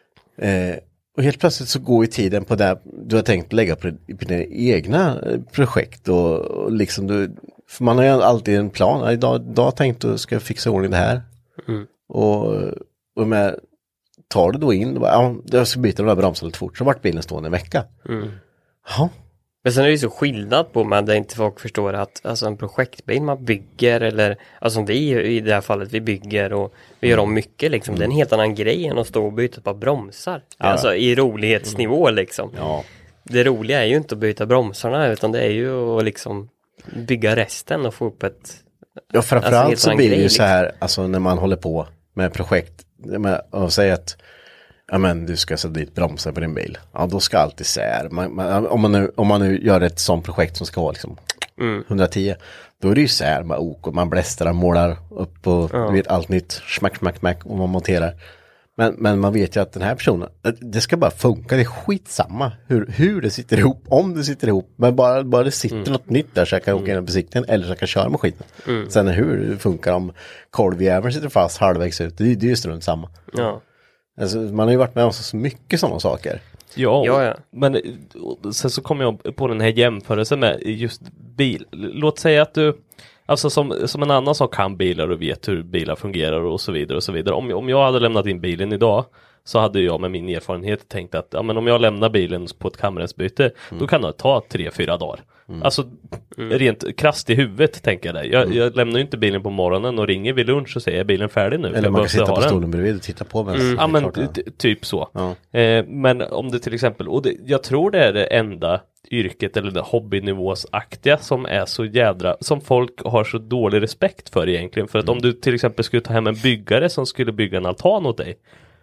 Nej. Eh, och helt plötsligt så går ju tiden på det du har tänkt lägga på, på dina egna projekt och, och liksom du, för man har ju alltid en plan. Idag, idag tänkt du ska fixa ordning det här. Mm. Och, och med, tar du då in och bara, ja, jag ska byta de där bromsarna lite fort, så vart bilen stående en vecka. Mm. Ja. Men sen är det ju så skillnad på med det inte folk förstår att alltså en projektbil man bygger eller alltså vi i det här fallet vi bygger och vi gör om mycket liksom. Mm. Det är en helt annan grej än att stå och byta ett par bromsar. Ja. Alltså i rolighetsnivå mm. liksom. Ja. Det roliga är ju inte att byta bromsarna utan det är ju att liksom bygga resten och få upp ett... Ja, framförallt alltså, så blir det ju liksom så här, alltså när man håller på med projekt med, och säger att ja men du ska sätta dit bromsar på din bil. Ja, då ska alltid sär. Man, man, om, man nu, om man nu gör ett sånt projekt som ska vara liksom mm. hundratio, då är det ju sär med ok och man blästrar, målar upp och ja. Du vet allt nytt, smack, smack, smack och man monterar. Men, men man vet ju att den här personen, det ska bara funka, det är skitsamma hur, hur det sitter ihop, om det sitter ihop, men bara, bara det sitter mm. något nytt där så jag kan åka in i besiktningen eller så jag kan köra maskinen. Mm. Sen hur det funkar om kolvjäveln sitter fast halvvägs ut, det, det är ju strunt samma. Ja. Alltså, man har ju varit med om så mycket sådana saker. Ja, ja, ja, men sen så kommer jag på den här jämförelsen med just bil. Låt säga att du, alltså som, som en annan som kan bilar och vet hur bilar fungerar och så vidare och så vidare. Om, om jag hade lämnat in bilen idag så hade jag med min erfarenhet tänkt att ja, men om jag lämnar bilen på ett kamrensbyte mm. då kan det ta tre, fyra dagar. Mm. Alltså mm. rent krasst i huvudet tänker jag det. Jag, mm. jag lämnar ju inte bilen på morgonen och ringer vid lunch och säger är bilen färdig nu? Eller man kan sitta på stolen bredvid och titta på. Mm. Ja men t- typ så. Ja. Eh, men om det till exempel, och det, jag tror det är det enda yrket eller det hobbynivåsaktiga som är så jädra, som folk har så dålig respekt för egentligen. För att mm. om du till exempel skulle ta hem en byggare som skulle bygga en altan åt dig,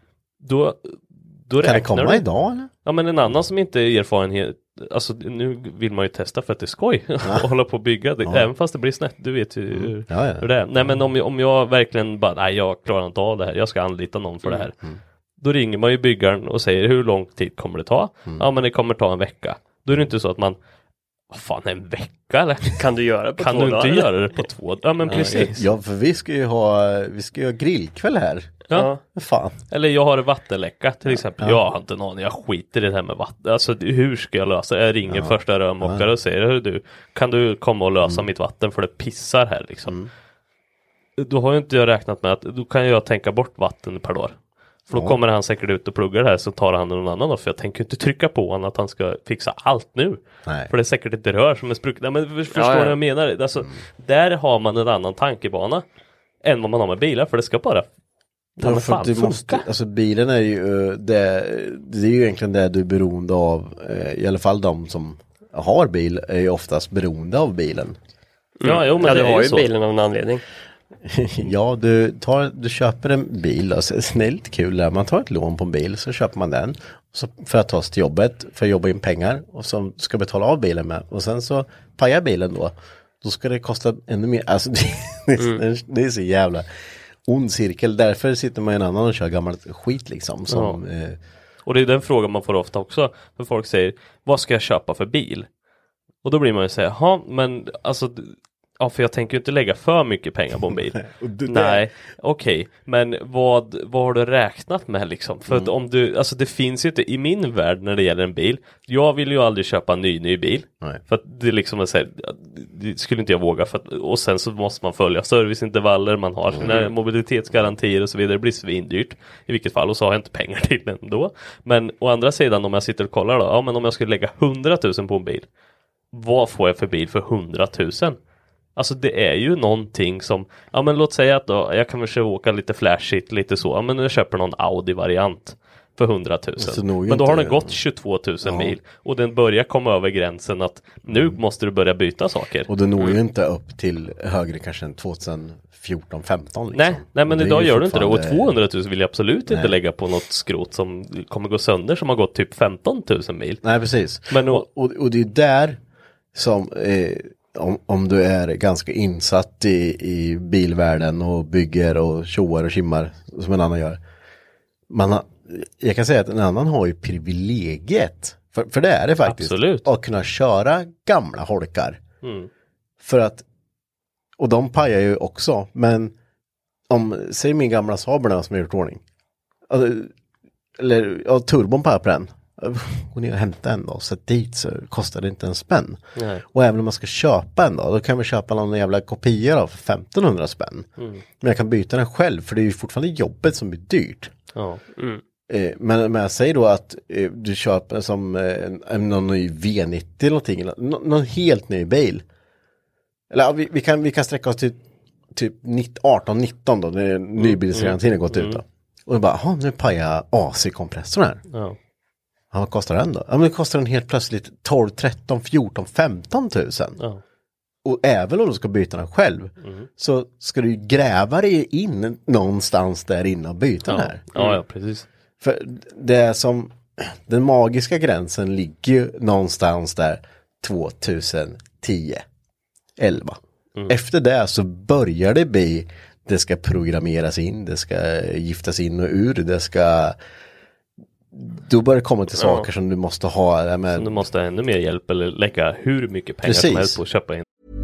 då, då kan räknar det komma du, idag eller? Ja men en annan som inte är erfarenhet, alltså nu vill man ju testa för att det är skoj ja. att hålla på och bygga, det, ja. även fast det blir snett, du vet ju mm. ja, ja. hur det är. Nej men om, om jag verkligen bara, nej jag klarar inte av det här, jag ska anlita någon för mm. det här. Mm. Då ringer man ju byggaren och säger hur lång tid kommer det ta? Mm. Ja men det kommer ta en vecka. Då är det inte så att man, vad fan en vecka eller? Kan du göra det på kan två du inte dagar, göra det på två? Ja men precis. Ja för vi ska ju ha, vi ska ju ha grillkväll här. Ja. Fan. Eller jag har vattenläcka till exempel. Ja. Jag har inte någon, jag skiter i det här med vatten. Alltså hur ska jag lösa? Jag ringer ja. första rörmokare ja. och säger, hör du, kan du komma och lösa mm. mitt vatten för det pissar här liksom. Mm. Då har ju inte jag räknat med att då kan jag tänka bort vatten per dag. För då ja. kommer han säkert ut och pluggar det här, så tar han någon annan då, för jag tänker inte trycka på honom att han ska fixa allt nu. Nej. För det är säkert inte rör som är sprucket. Nej, men förstår ja, ja. vad jag menar? Alltså, mm. där har man en annan tankebana än vad man har med bilar, för det ska bara ja, för du måste, alltså bilen är ju det, det är ju egentligen det du är beroende av, i alla fall de som har bil är ju oftast beroende av bilen. Mm. Ja, jo, men ja, det du är har ju så. bilen av en anledning. Ja, du, tar, du köper en bil, alltså, det är lite kul där. Man tar ett lån på en bil, så köper man den så för att ta sig till jobbet, för att jobba in pengar och som ska betala av bilen med. Och sen så pajar bilen då, då ska det kosta ännu mer. Alltså det, mm. det är så jävla ond cirkel. Därför sitter man en annan och kör gammalt skit liksom. Som, ja. eh, och det är den frågan man får ofta också. För folk säger, vad ska jag köpa för bil? Och då blir man ju säga, ja men alltså Ja, för jag tänker ju inte lägga för mycket pengar på en bil. Nej, okej. Okay. Men vad, vad har du räknat med liksom? För mm. att om du, alltså det finns ju inte i min värld när det gäller en bil. Jag vill ju aldrig köpa en ny, ny bil. Nej. För att det liksom är så här, det skulle inte jag våga. För att, och sen så måste man följa serviceintervaller, man har sina mm. mobilitetsgarantier och så vidare. Det blir svindyrt i vilket fall, och så har jag inte pengar till den då. Men å andra sidan, om jag sitter och kollar då, ja men om jag skulle lägga hundratusen på en bil, vad får jag för bil för hundratusen? Alltså det är ju någonting som, ja men låt säga att då, jag kan väl åka lite flashigt, lite så, ja men jag köper någon Audi-variant för hundratusen. Men då har den gått tjugotvåtusen ja. mil och den börjar komma över gränsen att nu måste du börja byta saker. Och det når ju mm. inte upp till högre kanske än tjugohundrafjorton femton liksom. Nej, nej men idag gör du inte det. Och tvåhundratusen vill jag absolut nej. inte lägga på något skrot som kommer gå sönder som har gått typ femton tusen mil. Nej, precis. Men och, och, och det är där som... Eh, Om, om du är ganska insatt i, i bilvärlden och bygger och tjoar och kimmar som en annan gör. Man har, jag kan säga att en annan har ju privilegiet. För, för det är det faktiskt. Absolut. Att kunna köra gamla holkar. Mm. För att, och de pajar ju också. Men om, säg min gamla Saberna som jag gjort ordning. Eller, ja, turbon pajar på den. Gå ner och hämta en dag, så dit så kostar det inte en spänn. Nej. Och även om man ska köpa en dag, då kan vi köpa någon jävla kopia då för femtonhundra spänn. Mm. Men jag kan byta den själv, för det är ju fortfarande jobbet som blir dyrt. Ja. Mm. Eh, men, men jag säger då att eh, du köper som eh, någon ny V nittio eller någonting, eller någon, någon helt ny bil. Eller ja, vi, vi, kan, vi kan sträcka oss till typ arton nitton då, när mm. nybilsgarantin har gått mm. ut då. Och då bara, jaha, nu pajar A C-kompressorn här. Ja. Ja, vad kostar den då? Ja, men det kostar den helt plötsligt tolv, tretton, fjorton, femton tusen. Ja. Och även om du ska byta den själv mm. så ska du gräva dig in någonstans där inne och byta ja. den här. Ja, ja, precis. För det är som, den magiska gränsen ligger ju någonstans där tjugohundratio, elva. Mm. Efter det så börjar det bli, det ska programmeras in, det ska giftas in och ur, det ska... Då börjar det komma till saker ja. som du måste ha. Med... Som du måste ha ännu mer hjälp eller lägga hur mycket pengar Precis. som helst på att köpa in.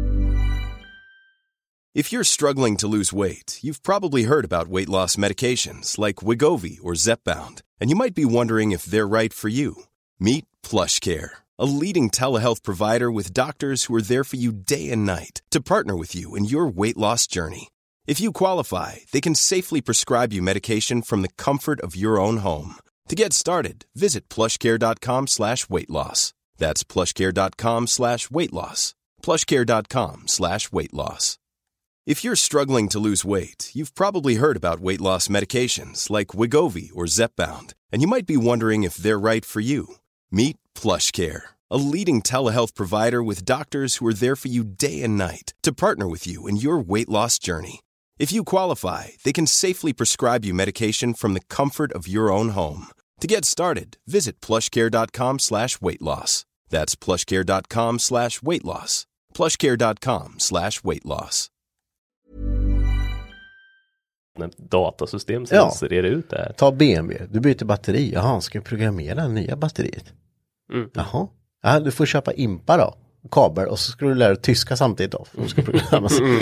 If you're struggling to lose weight, you've probably heard about weight loss medications like Wegovy or Zepbound, and you might be wondering if they're right for you. Meet PlushCare, a leading telehealth provider with doctors who are there for you day and night to partner with you in your weight loss journey. If you qualify, they can safely prescribe you medication from the comfort of your own home. To get started, visit plushcare.com slash weight loss. That's plushcare.com slash weight loss. plushcare.com slash weight loss. If you're struggling to lose weight, you've probably heard about weight loss medications like Wegovy or Zepbound, and you might be wondering if they're right for you. Meet PlushCare, a leading telehealth provider with doctors who are there for you day and night to partner with you in your weight loss journey. If you qualify, they can safely prescribe you medication from the comfort of your own home. To get started, visit plushcare.com slash weight loss. That's plushcare.com slash weight loss. plushcare.com slash weight loss. Datasystem som ja. ser ut där. Ta B M W, du byter batteri. Jaha, ska jag programmera det nya batteriet? Mm. Jaha. Ja, du får köpa impa då. Kabel, och så ska du lära dig tyska samtidigt då. För ska programmera. Mm.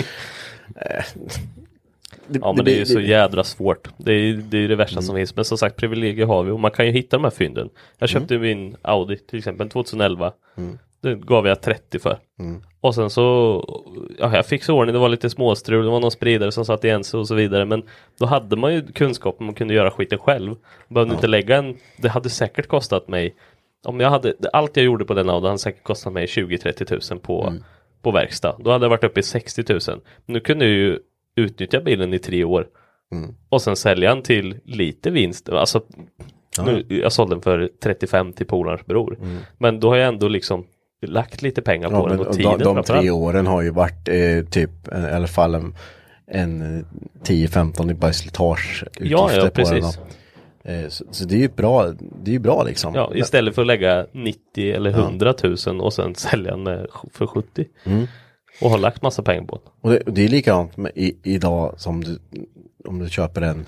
Det, ja, men det, det är ju det, så jädra svårt. Det är det, är det värsta mm. som finns. Men som sagt, privilegier har vi. Och man kan ju hitta de här fynden. Jag köpte mm. min Audi till exempel tjugoelva. Mm. Det gav jag trettio för. Mm. Och sen så, ja, jag fick så ordning. Det var lite småstrul. Det var någon spridare som satt igen sig och så vidare. Men då hade man ju kunskap om man kunde göra skiten själv. Behövde ja. inte lägga en, det hade säkert kostat mig, om jag hade, allt jag gjorde på den Audi hade säkert kostat mig tjugo till trettio tusen på, mm. på verkstad. Då hade jag varit uppe i sextio tusen. Nu kunde jag ju utnyttja bilen i tre år. Mm. Och sen sälja den till lite vinst. Alltså, ja. nu, jag sålde den för trettiofem till Polarns bror. Mm. Men då har jag ändå liksom lagt lite pengar på ja, den och, och tiden. De, de tre åren har ju varit eh, typ en, i alla fall en, en tio femton i bara slitageutgifter ja, ja, på precis. den. Eh, så, så det är ju bra, det är ju bra liksom. Ja, istället för att lägga nittio eller hundra tusen och sen sälja den med, för sjuttio. Mm. Och har lagt massa pengar på den. Och det, det är likadant med i, idag som du, om du köper en.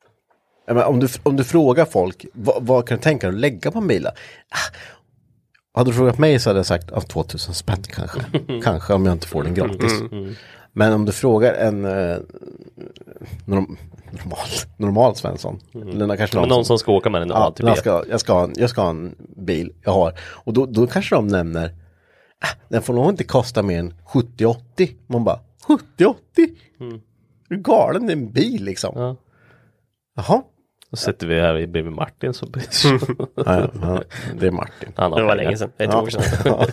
Men om, du, om du frågar folk, vad, vad kan du tänka dig att lägga på en bil? Ah, hade du frågat mig så hade jag sagt av tvåtusen spänn kanske. Kanske om jag inte får den gratis. Mm. Mm. Men om du frågar en eh, norm, normal, normal Svensson. Mm. Eller kanske någon, någon som ska åka med en ja, A till B. Jag ska, jag, ska ha en, jag ska ha en bil jag har. Och då, då kanske de nämner äh, den får nog inte kosta mer än sjuttio åttio. Man bara, sjuttio åttio? Mm. Är du galen? Det är en bil liksom. Ja. Jaha. Då sätter vi här bredvid Martin så mm. ja, ja, det är Martin. Han det var pengar. Länge sedan, det är ett år sedan.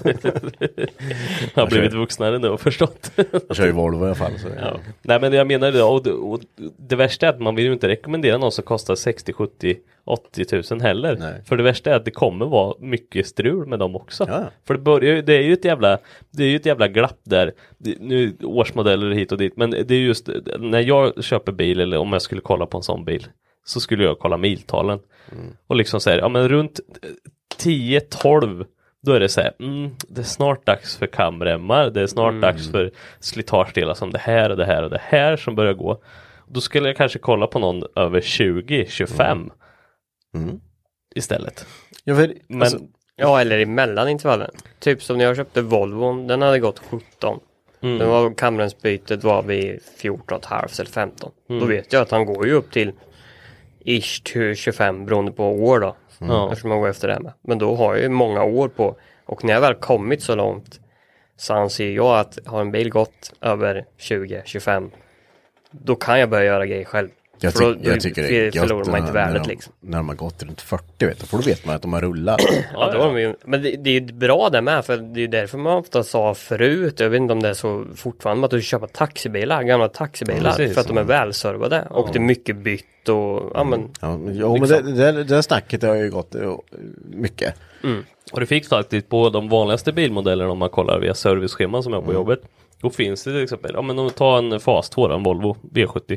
Han har blivit vuxnare nu och förstått. Jag kör ju Volvo i alla fall. Så ja. Nej men jag menar det, och, och det värsta är att man vill ju inte rekommendera någon som kostar sextio, sjuttio, åttio tusen heller. Nej. För det värsta är att det kommer vara mycket strul med dem också. Ja. För det, börjar, det är ju ett jävla det är ju ett jävla glapp där. Det, nu årsmodeller hit och dit, men det är just när jag köper bil eller om jag skulle kolla på en sån bil så skulle jag kolla miltalen. Mm. Och liksom säga, ja men runt tio tolv då är det så här, mm, det är snart dags för kamremmar, det är snart mm. dags för slitagedelar som det här och det här och det här som börjar gå. Då skulle jag kanske kolla på någon över tjugo tjugofem mm. Mm. istället. Jag vet, men, alltså, ja, eller emellan intervallen. Typ som när jag köpte Volvon, den hade gått sjutton. Mm. Den var, kamrensbytet var vid fjorton och ett halvt eller femton. Mm. Då vet jag att han går ju upp till ish till tjugofem beroende på år då. Mm. Eftersom man går efter det med. Men då har jag ju många år på. Och när jag väl kommit så långt så anser jag att har en bil gått över tjugo tjugofem då kan jag börja göra grejer själv. Jag, ty- jag tycker det är förlorar man inte värdet de, liksom. När de har gått runt fyrtio vet du, för då vet man att de har rullat. Ja, då har de ju, men det, det är ju bra det med, för det är ju därför man ofta sa förut, jag vet inte om det är så fortfarande, att du köper taxibilar, gamla taxibilar, ja, precis, för att de är välservade och ja. Det är mycket bytt och ja men, ja, men, jo, liksom. men det, det, det snacket har ju gått mycket. Mm. Och det fick faktiskt på de vanligaste bilmodellerna om man kollar via servicescheman som jag har på mm. jobbet, då finns det till exempel, ja men om vi tar en Fas två, en Volvo V sjuttio.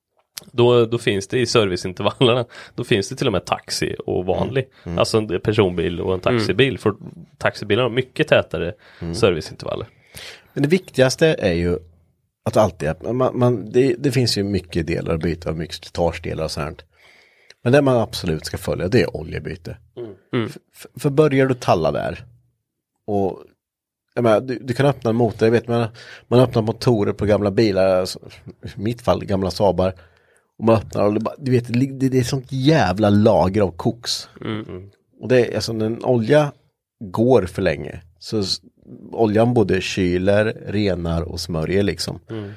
Då, då finns det i serviceintervallerna, då finns det till och med taxi och vanlig. Mm. Mm. Alltså en personbil och en taxibil. Mm. För taxibilar har mycket tätare mm. serviceintervaller. Men det viktigaste är ju att alltid, man, man, det, det finns ju mycket delar att byta, mycket slitagedelar och sånt. Men det man absolut ska följa, det är oljebyte. Mm. Mm. För, för börjar du talla där och jag menar, du, du kan öppna en motor, jag vet man, man öppnar motorer på gamla bilar, alltså, i mitt fall gamla Sabar. Och man öppnar och det, bara, du vet, det, det är sånt jävla lager av koks. Mm. Och det är alltså när en olja går för länge så oljan både kyler, renar och smörjer liksom. Mm.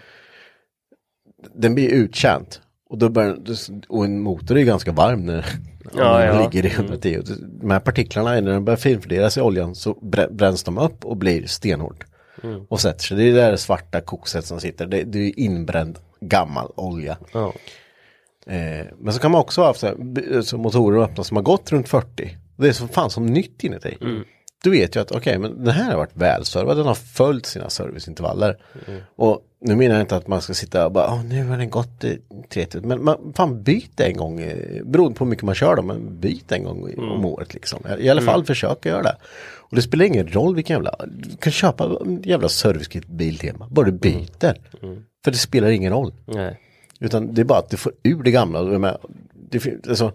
Den blir uttjänt. Och, då börjar, och en motor är ganska varm när ja, den ja. ligger i hundratio. Mm. De här partiklarna, när de börjar finfördelas i oljan så bränns de upp och blir stenhårt. Mm. Och sätter sig. Det är det där svarta kokset som sitter. Det, det är inbränd gammal olja. Ja. Eh, men så kan man också ha haft så, här, så motorer öppna som har gått runt fyrtio. Det är så fan som nytt inuti. Mm. Du vet ju att okej, okay, men den här har varit välservad. Den har följt sina serviceintervaller. Mm. Och nu menar jag inte att man ska sitta och bara, åh nu har den gått eh, trettio. Men man fan byt en gång, eh, beroende på hur mycket man kör då, men byt en gång mm. om året liksom. I alla fall mm. försöka göra det. Och det spelar ingen roll vilken jävla, du kan köpa en jävla servicekit Biltema. Bara du byter. Mm. Mm. För det spelar ingen roll. Nej. Utan det är bara att du får ur det gamla. Med, det, alltså,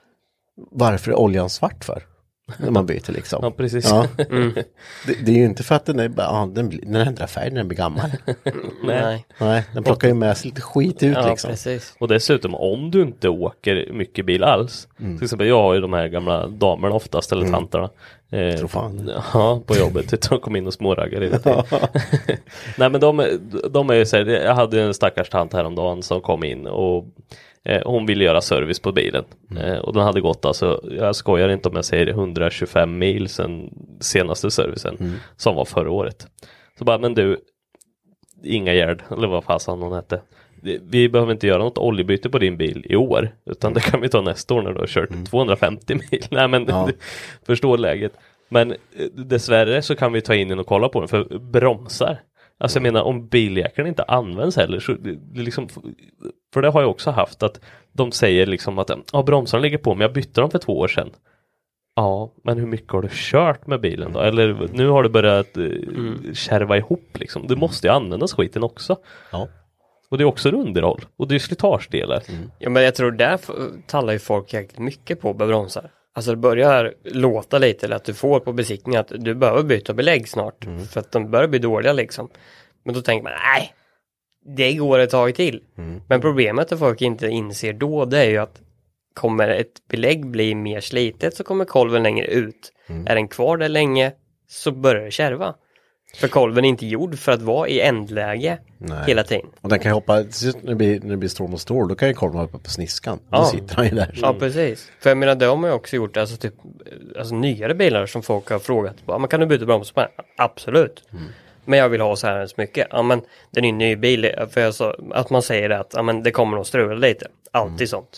varför är oljan svart för? När man byter liksom. Ja, precis. Ja. Mm. Det, det är ju inte för att den, är, ah, den, den ändrar färg när den blir gammal. Nej. Nej, den plockar ju med sig lite skit ut ja, liksom. Precis. Och dessutom, om du inte åker mycket bil alls. Mm. Till exempel, jag har ju de här gamla damerna oftast, eller mm. tanterna. Eh, Tror fan. Ja, på jobbet. De kom in och småraggar i det. Nej, men de, de är ju så här, jag hade en stackars tant häromdagen som kom in och eh, hon ville göra service på bilen. Mm. Eh, och den hade gått, alltså, jag skojar inte om jag säger etthundratjugofem mil sen senaste servicen mm. som var förra året. Så bara, men du, Inga Gerd, eller vad fasen hon hette. Vi behöver inte göra något oljebyte på din bil i år, utan det kan vi ta nästa år när du har kört mm. tvåhundrafemtio mil. Nej, men ja. Förstår läget. Men dessvärre så kan vi ta in den och kolla på den, för bromsar. Alltså jag menar, om biljäkaren inte används heller, så det liksom, för det har jag också haft, att de säger liksom att ja, bromsarna ligger på, men jag bytte dem för två år sedan. Ja, men hur mycket har du kört med bilen då? Eller nu har du börjat mm. kärva ihop liksom. Du måste ju användas skiten också. Ja. Och det är också underhåll. Och det är slitagedelar. Mm. Ja, men jag tror där tallar ju folk jäkligt mycket på bromsar. Alltså det börjar låta lite, eller att du får på besiktning att du behöver byta belägg snart. Mm. För att de börjar bli dåliga liksom. Men då tänker man, nej, det går ett tag till. Mm. Men problemet att folk inte inser då, det är ju att kommer ett belägg bli mer slitet så kommer kolven längre ut. Mm. Är den kvar där länge så börjar det kärva. För kolven är inte gjord för att vara i ändläge Nej. hela tiden. Och den kan ju hoppa, när det blir, när det blir strål mot strål, då kan ju kolven hoppa på sniskan. Då Ja. sitter han ju där. Ja, precis. För jag menar, det har man ju också gjort, alltså typ, alltså nyare bilar som folk har frågat, bara, man kan du byta bromsspänn? Absolut. Mm. Men jag vill ha så här så mycket. Ja, men den är en ny bil, för jag sa, att man säger att ja, men det kommer nog strula lite. Alltid Mm. sånt.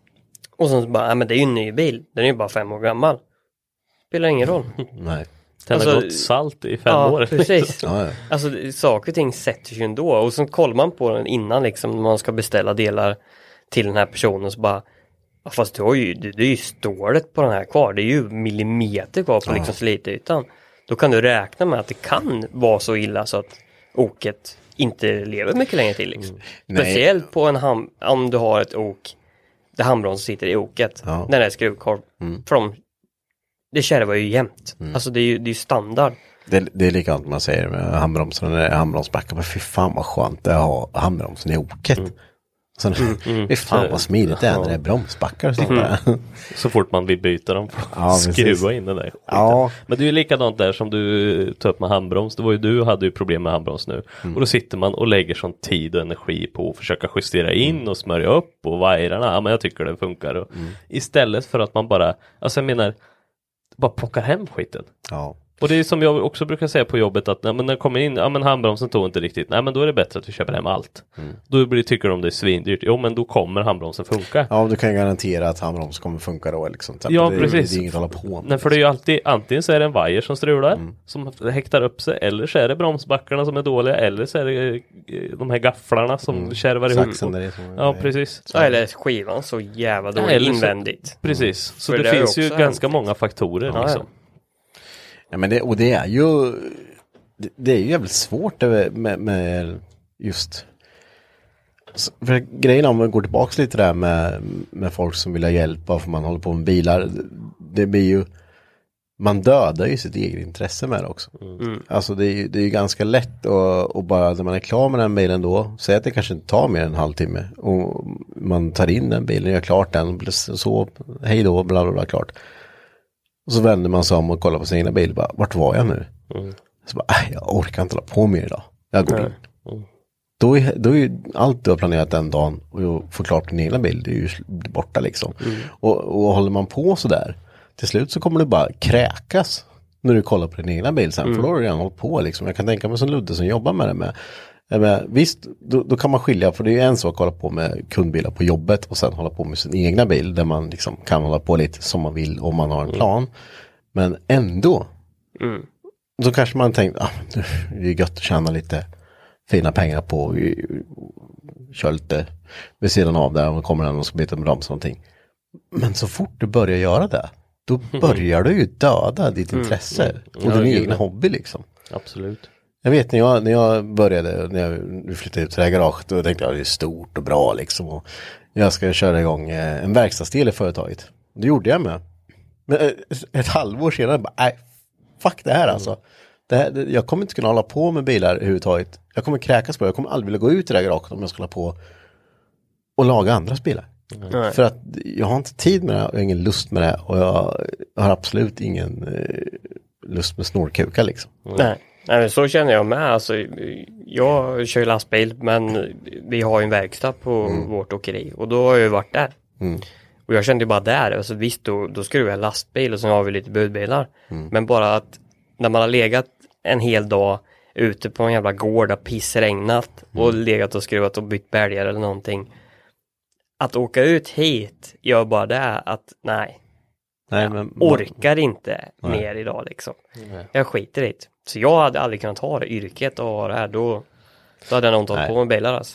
Och sen så bara, ja men det är ju en ny bil. Den är ju bara fem år gammal. Spelar ingen roll. Nej. Den Alltså, har gått salt i fem ja, år. precis. Ja, ja. Alltså det- saker och ting sätter sig ändå. Och så kollar man på den innan liksom, när man ska beställa delar till den här personen, så bara, ja, fast du har ju, det, det är ju stålet på den här kvar. Det är ju millimeter kvar på Ja. liksom slitytan. Då kan du räkna med att det kan vara så illa så att oket inte lever mycket längre till liksom. Nej. Speciellt på en ham, om du har ett ok där handbromsen sitter i oket, Ja. när det är skruvkorv. Mm. För de, det kärvar ju jämt. Mm. Alltså det är ju, det är ju standard. Det, det är likadant man säger med handbromsen, när det är handbromsbackar. Men fy fan vad skönt det är att ha handbromsen i oket. Mm. Så, fy fan vad smidigt det är när det är bromsbackar och sånt där. Så fort man vill byta dem. Ja, precis. Skruva in den där skiten. Ja. Men det är ju likadant där som du tog upp med handbroms. Det var ju du hade ju problem med handbroms nu. Mm. Och då sitter man och lägger sån tid och energi på att försöka justera in Mm. och smörja upp och vajrarna. Ja, men jag tycker det funkar. Och Mm. istället för att man bara, alltså jag menar, bara plockar hem skiten. Ja. Och det är som jag också brukar säga på jobbet att nej, men när det kommer in, ja men handbromsen tog inte riktigt, nej men då är det bättre att vi köper hem allt. Mm. Då blir, tycker de det är svindyrt, jo men då kommer handbromsen funka. Ja, du kan garantera att handbroms kommer funka då liksom. Ja, det, precis. Det är inget att hålla på med. Nej, för det är ju alltid, antingen så är det en vajer som strular, Mm. som häktar upp sig, eller så är det bromsbackarna som är dåliga, eller så är det eh, de här gafflarna som Mm. kärvar ihop. Saxen där är som- Ja, precis. Ja, eller skivan så jävla dålig eller så- invändigt. Precis, så För det, det är finns ju också ganska hänt. många faktorer Ja, liksom. Ja, men det, och det är ju det, det är ju jävligt svårt det med, med just så- för grejen om man går tillbaka lite där med, med folk som vill ha hjälp varför man håller på med bilar, det, det blir ju man dödar ju sitt eget intresse med det också. Mm. Alltså det är ju, det är ju ganska lätt att och bara när man är klar med den bilen då, säg att det kanske inte tar mer än en halvtimme och man tar in den bilen, gör klart den, så hej då, bla bla bla, klart. Och så vänder man sig om och kollar på sin egna bil. Bara, vart var jag nu? Mm. Så bara, äh, jag orkar inte hålla på mer idag. Jag går Nej. in. Mm. Då är, då är ju allt du har planerat den dagen och få klart din egna bil, det är ju borta liksom. Mm. Och, och håller man på så där, till slut så kommer du bara kräkas när du kollar på din egna bil sen. Mm. För då har du redan hållit på liksom. Jag kan tänka mig som Ludde som jobbar med det med. Men visst, då, då kan man skilja, för det är ju en sak att hålla på med kundbilar på jobbet och sen hålla på med sin egna bil där man liksom kan hålla på lite som man vill om man har en plan. Men ändå, Mm. så kanske man tänkt, ah, det är gött att tjäna lite fina pengar på och köra lite vid sidan av där och kommer den och ska byta med broms någonting. Men så fort du börjar göra det, då börjar du ju döda ditt intresse och Ja, din gud, egna ja. hobby liksom. Absolut. Jag vet när jag, när jag började, när jag flyttade ut till det här garaget, då tänkte jag det är stort och bra liksom. Och jag ska köra igång eh, en verkstadsdel i företaget. Det gjorde jag med. Men eh, ett halvår senare, bara, nej, fuck det här alltså. Det här, det, jag kommer inte kunna hålla på med bilar överhuvudtaget. Jag kommer kräkas på det. Jag kommer aldrig vilja gå ut i det här garaget om jag ska hålla på och laga andras bilar. Nej. För att jag har inte tid med det, jag har ingen lust med det och jag har absolut ingen eh, lust med snorkuka liksom. Nej. Nej, men så känner jag med. Alltså, jag kör ju lastbil, men vi har ju en verkstad på vårt åkeri. Och då har jag ju varit där. Mm. Och jag kände ju bara där. Alltså, visst, då, då ska du ha lastbil och sen har vi lite budbilar. Men bara att när man har legat en hel dag ute på en jävla gård där pissregnat och legat och skruvat och bytt bälgar eller någonting. Att åka ut hit gör bara det att nej, Nej, men, orkar inte Nej. mer idag liksom. Jag skiter i det. Så jag hade aldrig kunnat ha det yrket och ha det här. Då, då hade jag nog inte hållit Nej. på med bilar alltså.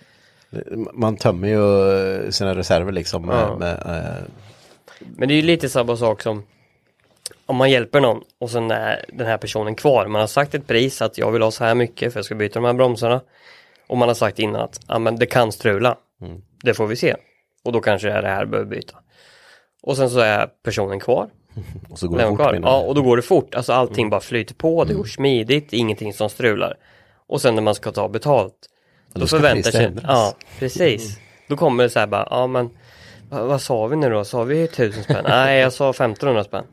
man tömmer ju sina reserver liksom med, Ja. med, eh, Men det är ju lite samma sak som om man hjälper någon och sen är den här personen kvar. Man har sagt ett pris att jag vill ha så här mycket för jag ska byta de här bromsarna. Och man har sagt innan att ja, men det kan strula. Mm. Det får vi se. Och då kanske det är det här behöver byta. Och sen så är personen kvar. Och så går det Den fort. kvar. Ja, och då går det fort. Alltså allting bara flyter på. Det går smidigt. Ingenting som strular. Och sen när man ska ta betalt. Då, då ska förväntar sig... ändras. Ja, precis. Då kommer det så här bara, ja men vad, vad sa vi nu då? Sa vi tusen spänn? Nej, jag sa femtonhundra spänn.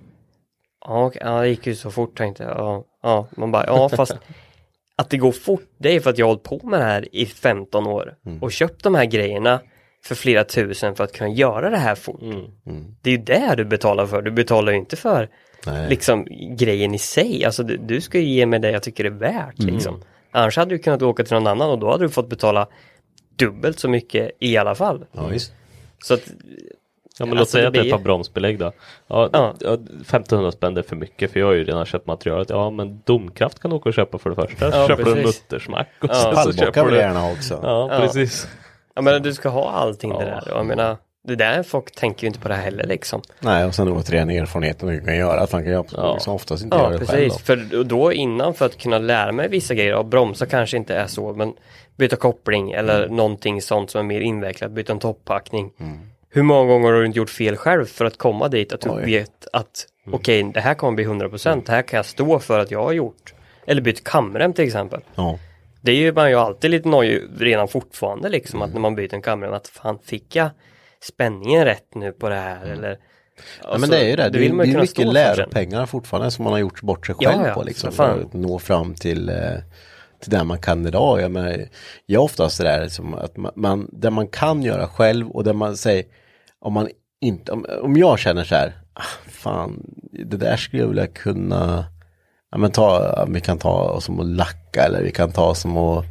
Ja, okej. Ja, det gick ju så fort tänkte jag. Ja, ja. Man bara, ja fast att det går fort, det är för att jag har hållit på med det här i femton år. Mm. Och köpt de här grejerna för flera tusen för att kunna göra det här fort. Mm. Mm. Det är ju det du betalar för. Du betalar ju inte för Nej. liksom grejen i sig. Alltså du, du ska ju ge mig det jag tycker är värt liksom. Mm. Annars hade du kunnat åka till någon annan och då hade du fått betala dubbelt så mycket i alla fall. Ja, visst. Så att, ja, men låt alltså säga att det är ett par bromsbelägg då. Ja, ja. femtonhundra spänn är för mycket för jag har ju redan köpt materialet. Ja, men Domkraft kan du åka och köpa för det första. Så ja, köper du en muttersmack och ja. så, så köper du gärna också. Ja, ja, precis. Ja, men du ska ha allting ja. det där. Jag menar, det där folk tänker ju inte på det här heller liksom. Nej, och sen då återigen erfarenheten du kan göra. Att man kan göra ja. som oftast inte ja, göra det precis. själv. Då. För då innan för att kunna lära mig vissa grejer och bromsa kanske inte är så, men byta koppling eller mm. någonting sånt som är mer invecklat, byta en topppackning. Mm. Hur många gånger har du inte gjort fel själv för att komma dit att du Oj. vet att mm. okej, okay, det här kommer bli hundra procent, mm. det här kan jag stå för att jag har gjort. Eller bytt kamrem till exempel. Ja. Det är ju man ju alltid lite nöjd redan fortfarande liksom mm. att när man byter en kamrem att fan fick jag spänningen rätt nu på det här mm. eller ja, men det är ju det, det, det är ju mycket läropengar fortfarande som man har gjort bort sig själv ja, ja, på liksom, för att nå fram till eh, till där man kan idag. Jag menar, jag oftast det där liksom, att man, man, där man kan göra själv och där man säger om man inte, om, om jag känner så här ah, fan, det där skulle jag vilja kunna ja men ta, vi kan ta som att lacka eller vi kan ta som att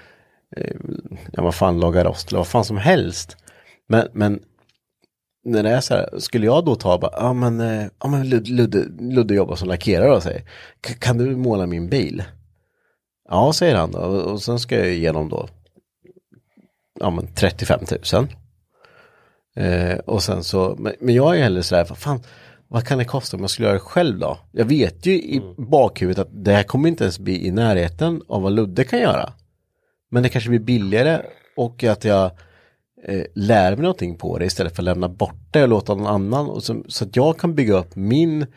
eh, ja vad fan laga rost eller vad fan som helst. Men, men när det är så här, skulle jag då ta bara, ja men, eh, ja men Ludde, Ludde, Ludde jobbar som lackerare och säger, kan du måla min bil? Ja, säger han då. Och sen ska jag igenom då ja men trettiofem tusen. Eh, och sen så, men, men jag är heller så här, vad fan, vad kan det kosta om jag skulle göra det själv då? Jag vet ju i mm. bakhuvudet att det här kommer inte ens bli i närheten av vad Ludde kan göra. Men det kanske blir billigare och att jag eh, lär mig någonting på det istället för att lämna bort det och låta någon annan. Och så, så att jag kan bygga upp min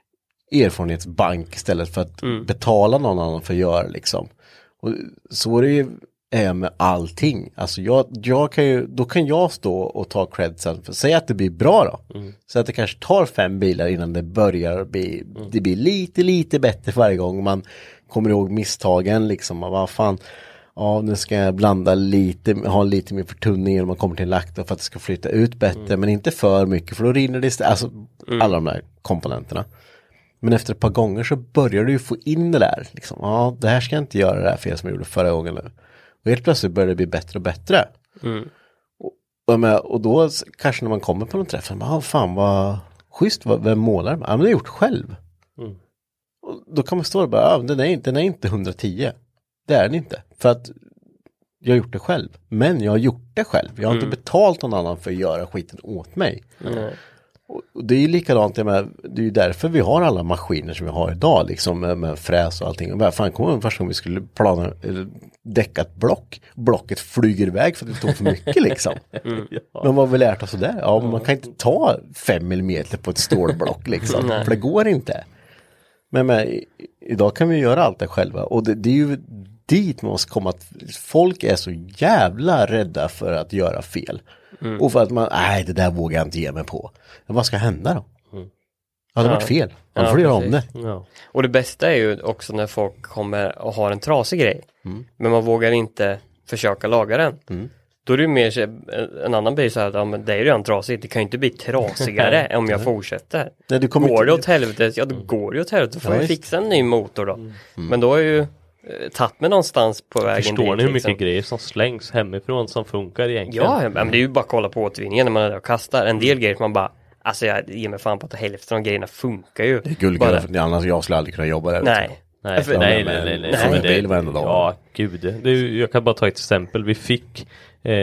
erfarenhetsbank istället för att mm. betala någon annan för att göra liksom. Och så är det ju är med allting. Alltså jag, jag kan ju, då kan jag stå och ta credsen för säga att det blir bra då. Mm. Så att det kanske tar fem bilar innan det börjar bli, mm. det blir lite, lite bättre för varje gång man kommer ihåg misstagen liksom. Vad fan, ja nu ska jag blanda lite, ha lite mer förtunning när man kommer till lakt för att det ska flytta ut bättre, mm. men inte för mycket för då rinner det istället, alltså mm. alla de där komponenterna. Men efter ett par gånger så börjar du ju få in det där liksom. Ja, det här ska jag inte göra det här fel som jag gjorde förra gången nu. Och helt plötsligt börjar det bli bättre och bättre. Mm. Och, och, med, och då kanske när man kommer på någon träff, man bara, fan vad schysst, vad, vem målar man? Ja, men det har jag gjort själv. Mm. Och då kan man stå och bara, ja, den, är, den är inte hundratio. Det är den inte. För att jag har gjort det själv. Men jag har gjort det själv. Jag har mm. inte betalt någon annan för att göra skiten åt mig. Mm. Och det är ju likadant, med, det är ju därför vi har alla maskiner som vi har idag liksom med, med fräs och allting. Och bara, fan, kommer det första gången vi skulle plana eller däcka ett block. Blocket flyger iväg för att det står för mycket liksom. Mm. Ja. Men vad har vi lärt oss där? Ja, man kan inte ta fem millimeter på ett stålblock liksom. För det går inte. Men, men idag kan vi göra allt det själva. Och det, det är ju dit man måste komma, att folk är så jävla rädda för att göra fel. Mm. Och för att man, nej det där vågar jag inte ge mig på. Men vad ska hända då? Mm. Ja, det har varit fel. Man ja, får göra om det. Ja. Och det bästa är ju också när folk kommer och har en trasig grej. Mm. Men man vågar inte försöka laga den. Mm. Då är det ju mer en annan bil så här, ja, men det är ju redan trasigt. Det kan ju inte bli trasigare om jag fortsätter. Nej, du kommer går inte... det åt helvete, ja då mm. går det åt helvete. Då får ja, jag fixa en ny motor då. Mm. Men då är ju tagit mig någonstans på vägen. Förstår dit, ni hur mycket liksom. grejer som slängs hemifrån som funkar egentligen? Ja, men det är ju bara att kolla på återvinningen när man är där och kastar. En del grejer man bara, alltså jag ger mig fan på att hälften av grejerna funkar ju. Det är guldgrejer, för annars jag skulle aldrig kunna jobba där. Nej. Nej, för, nej, nej, nej, nej. nej. nej. nej. nej. Ja, gud. Det är, jag kan bara ta ett exempel. Vi fick eh,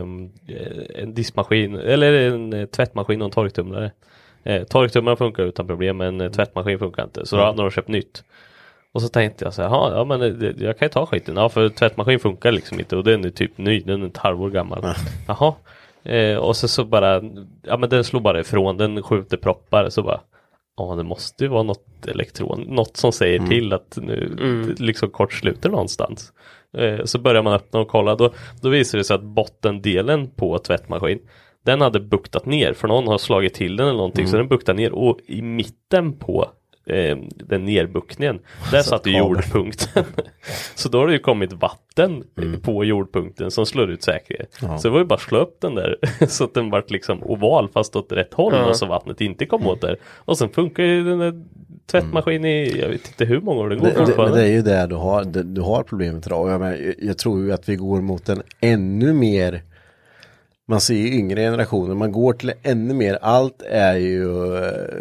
en diskmaskin, eller en tvättmaskin och en torktumlare. Eh, torktumlaren funkar utan problem, men mm. tvättmaskin funkar inte. Så då hade de köpt nytt. Och så tänkte jag så här, ja men det, jag kan ju ta skiten. Ja, för tvättmaskin funkar liksom inte och den är typ ny, den är ett halvår gammal. Mm. Jaha, Eh, och så, så bara, ja men den slår bara ifrån, den skjuter proppar, så bara, ja det måste ju vara något elektron, något som säger mm. till att nu mm. liksom kortsluter någonstans. Eh, så börjar man öppna och kolla, då, då visar det sig att bottendelen på tvättmaskin, den hade buktat ner, för någon har slagit till den eller någonting, mm. så den buktar ner, och i mitten på eh, den nerbuckningen, där satt ju jordpunkten. Så då har det ju kommit vatten mm. på jordpunkten som slår ut säkerhet. Ja. Så det var ju bara att slå upp den där så att den vart liksom oval fast åt rätt håll, ja. Och så vattnet inte kom åt där. Och sen funkar ju den där tvättmaskinen i, jag vet inte hur många år det går. Det, det, men det är ju där du har, det, du har problemet idag. Jag, jag, jag tror ju att vi går mot en ännu mer, man ser ju yngre generationer, man går till ännu mer, allt är ju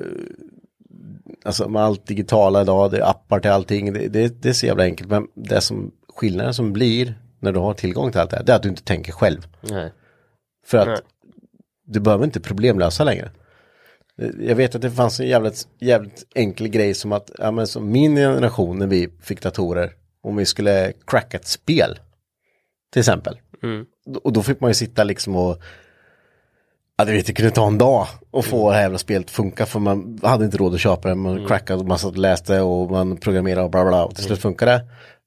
alltså med allt digitala idag, det är appar till allting, det, det, det är så jävla enkelt, men det som skillnaden som blir när du har tillgång till allt det här, det är att du inte tänker själv. Nej. För att Nej. du behöver inte problemlösa längre. Jag vet att det fanns en jävligt, jävligt enkel grej som att, ja men som min generation när vi fick datorer, om vi skulle cracka ett spel till exempel. Mm. Och då fick man ju sitta liksom och ja, det vet, det kunde ta en dag och få mm. det här jävla spelet att funka, för man hade inte råd att köpa det, man mm. crackade och man satt och läste och man programmerade och bla bla, och till slut funkar det.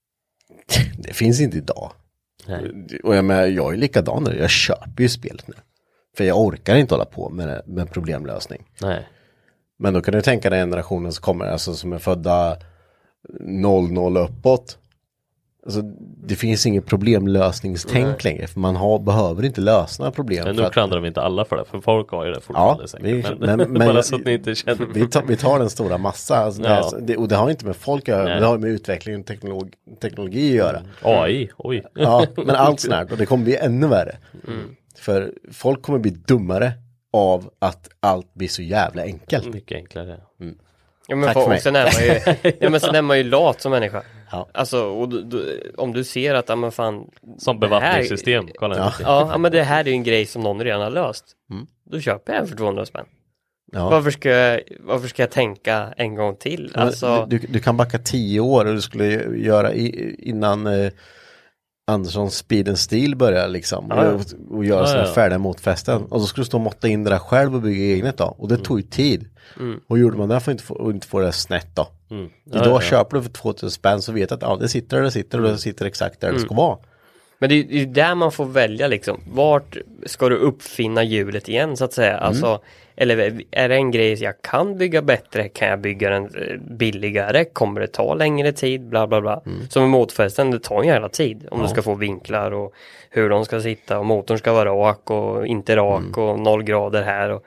Det finns inte idag. Nej. Och jag, med, jag är likadan nu, jag köper ju spelet nu. För jag orkar inte hålla på med, med problemlösning. Nej. Men då kan du tänka dig generationen som kommer, alltså som är födda noll noll uppåt. Alltså, det finns ingen problemlösningstänk Nej. längre, för man har, behöver inte lösa några problem. Men nu klandrar vi inte alla för det, för folk har ju det fortfarande. Ja, vi, men, men, men, bara så att ni inte känner. Vi tar, vi tar den stora massa, alltså, ja. det, det, och det har inte med folk att göra, det har med utveckling och teknologi, teknologi att göra. Mm. A I, oj. Ja, men allt snart, och det kommer bli ännu värre. Mm. För folk kommer bli dummare av att allt blir så jävla enkelt. Mycket enklare. Mm. Ja, men för, sen är man ju, ja, men sen är man ju lat som människa. Ja. Alltså, och du, du, om du ser att, ja men fan, som bevattningssystem, här, kolla ja. Ja, ja, men det här är ju en grej som någon redan har löst. Mm. Då köper jag en för tvåhundra spänn. Ja. Varför, ska jag, varför ska jag tänka en gång till? Alltså, du, du, du kan backa tio år, och du skulle göra i, innan eh, Anderssons Speed and Steel började liksom, ja, ja. och, och göra ja, sådana ja. färdiga motfästen. Och då skulle du stå och måtta in det där själv och bygga egnet då. Och det tog ju tid. Mm. Och gjorde man det för att inte få, och inte få det snett då. Mm. Ja, Idag ja. köper du för tvåtusen spänn, så vet att ja, det sitter det sitter och det sitter exakt där mm. det ska vara. Men det är ju där man får välja liksom. Vart ska du uppfinna hjulet igen så att säga? Mm. Alltså, eller är det en grej jag kan bygga bättre? Kan jag bygga den billigare? Kommer det ta längre tid? Bla bla bla. Mm. Som med motfästen, det tar ju hela tid. Om ja. du ska få vinklar och hur de ska sitta. Och motorn ska vara rak och inte rak mm. och noll grader här. Och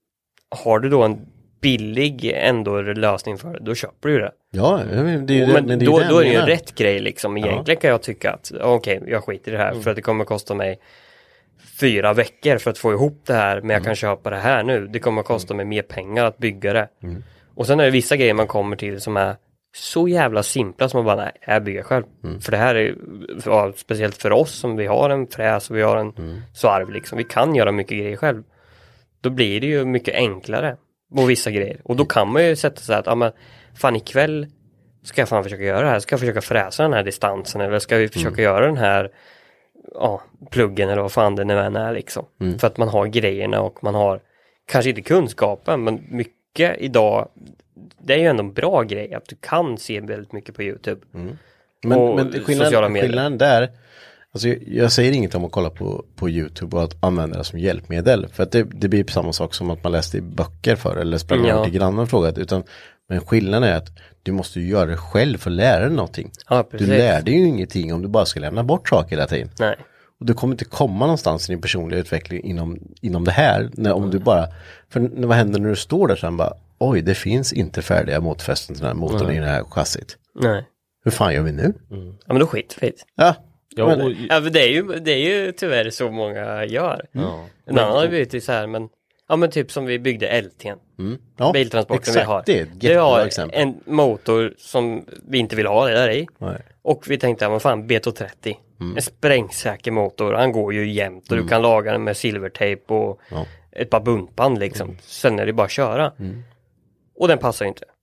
har du då en billig ändå lösning för det, då köper du det. Ja, det är, det, men, men det är då, det då är det ju en rätt grej liksom. Egentligen ja. kan jag tycka att okej, okay, jag skiter i det här mm. för att det kommer kosta mig fyra veckor för att få ihop det här, men jag mm. kan köpa det här nu. Det kommer kosta mig mer pengar att bygga det. Mm. Och sen är det vissa grejer man kommer till som är så jävla simpla som man bara, nej, jag bygger själv. Mm. För det här är ja, speciellt för oss som vi har en fräs och vi har en mm. svarv liksom. Vi kan göra mycket grejer själv. Då blir det ju mycket enklare på vissa grejer. Och då kan man ju sätta sig att, ja men fan ikväll ska jag fan försöka göra det här. Ska jag försöka fräsa den här distansen, eller ska vi försöka mm. göra den här ja, pluggen eller vad fan det nu än är liksom. Mm. För att man har grejerna och man har kanske inte kunskapen, men mycket idag, det är ju ändå en bra grej att du kan se väldigt mycket på YouTube. Mm. Men, och men skillnaden, skillnaden där, alltså jag, jag säger inget om att kolla på, på YouTube och att använda det som hjälpmedel. För att det, det blir samma sak som att man läste i böcker för eller sprang ja. till grannen och frågade. Utan, men skillnaden är att du måste ju göra det själv för att lära dig någonting. Ja, du lär dig ju ingenting om du bara ska lämna bort saker hela tiden. Nej. Och du kommer inte komma någonstans i din personliga utveckling inom, inom det här. När, om mm. du bara, för vad händer när du står där sen bara, oj, det finns inte färdiga motfästen till den här motorn mm. i det här chassit. Nej. Hur fan gör vi nu? Mm. Ja, men då skiter vi. Ja. Ja, men, ja, men det är ju det är ju tyvärr så många gör. Mm. En annan har blivit så här, men ja men typ som vi byggde L T:n. Mm. Ja, biltransporten exakt, vi har. Det, är ett det har exempel. En motor som vi inte vill ha det där i. Nej. Och vi tänkte, ja men fan, B tvåhundratrettio. Mm. En sprängsäker motor. Han går ju jämnt och mm. du kan laga den med silvertejp och ja. ett par buntband liksom. Mm. Sen är det bara att köra. Mm. Och den passar inte.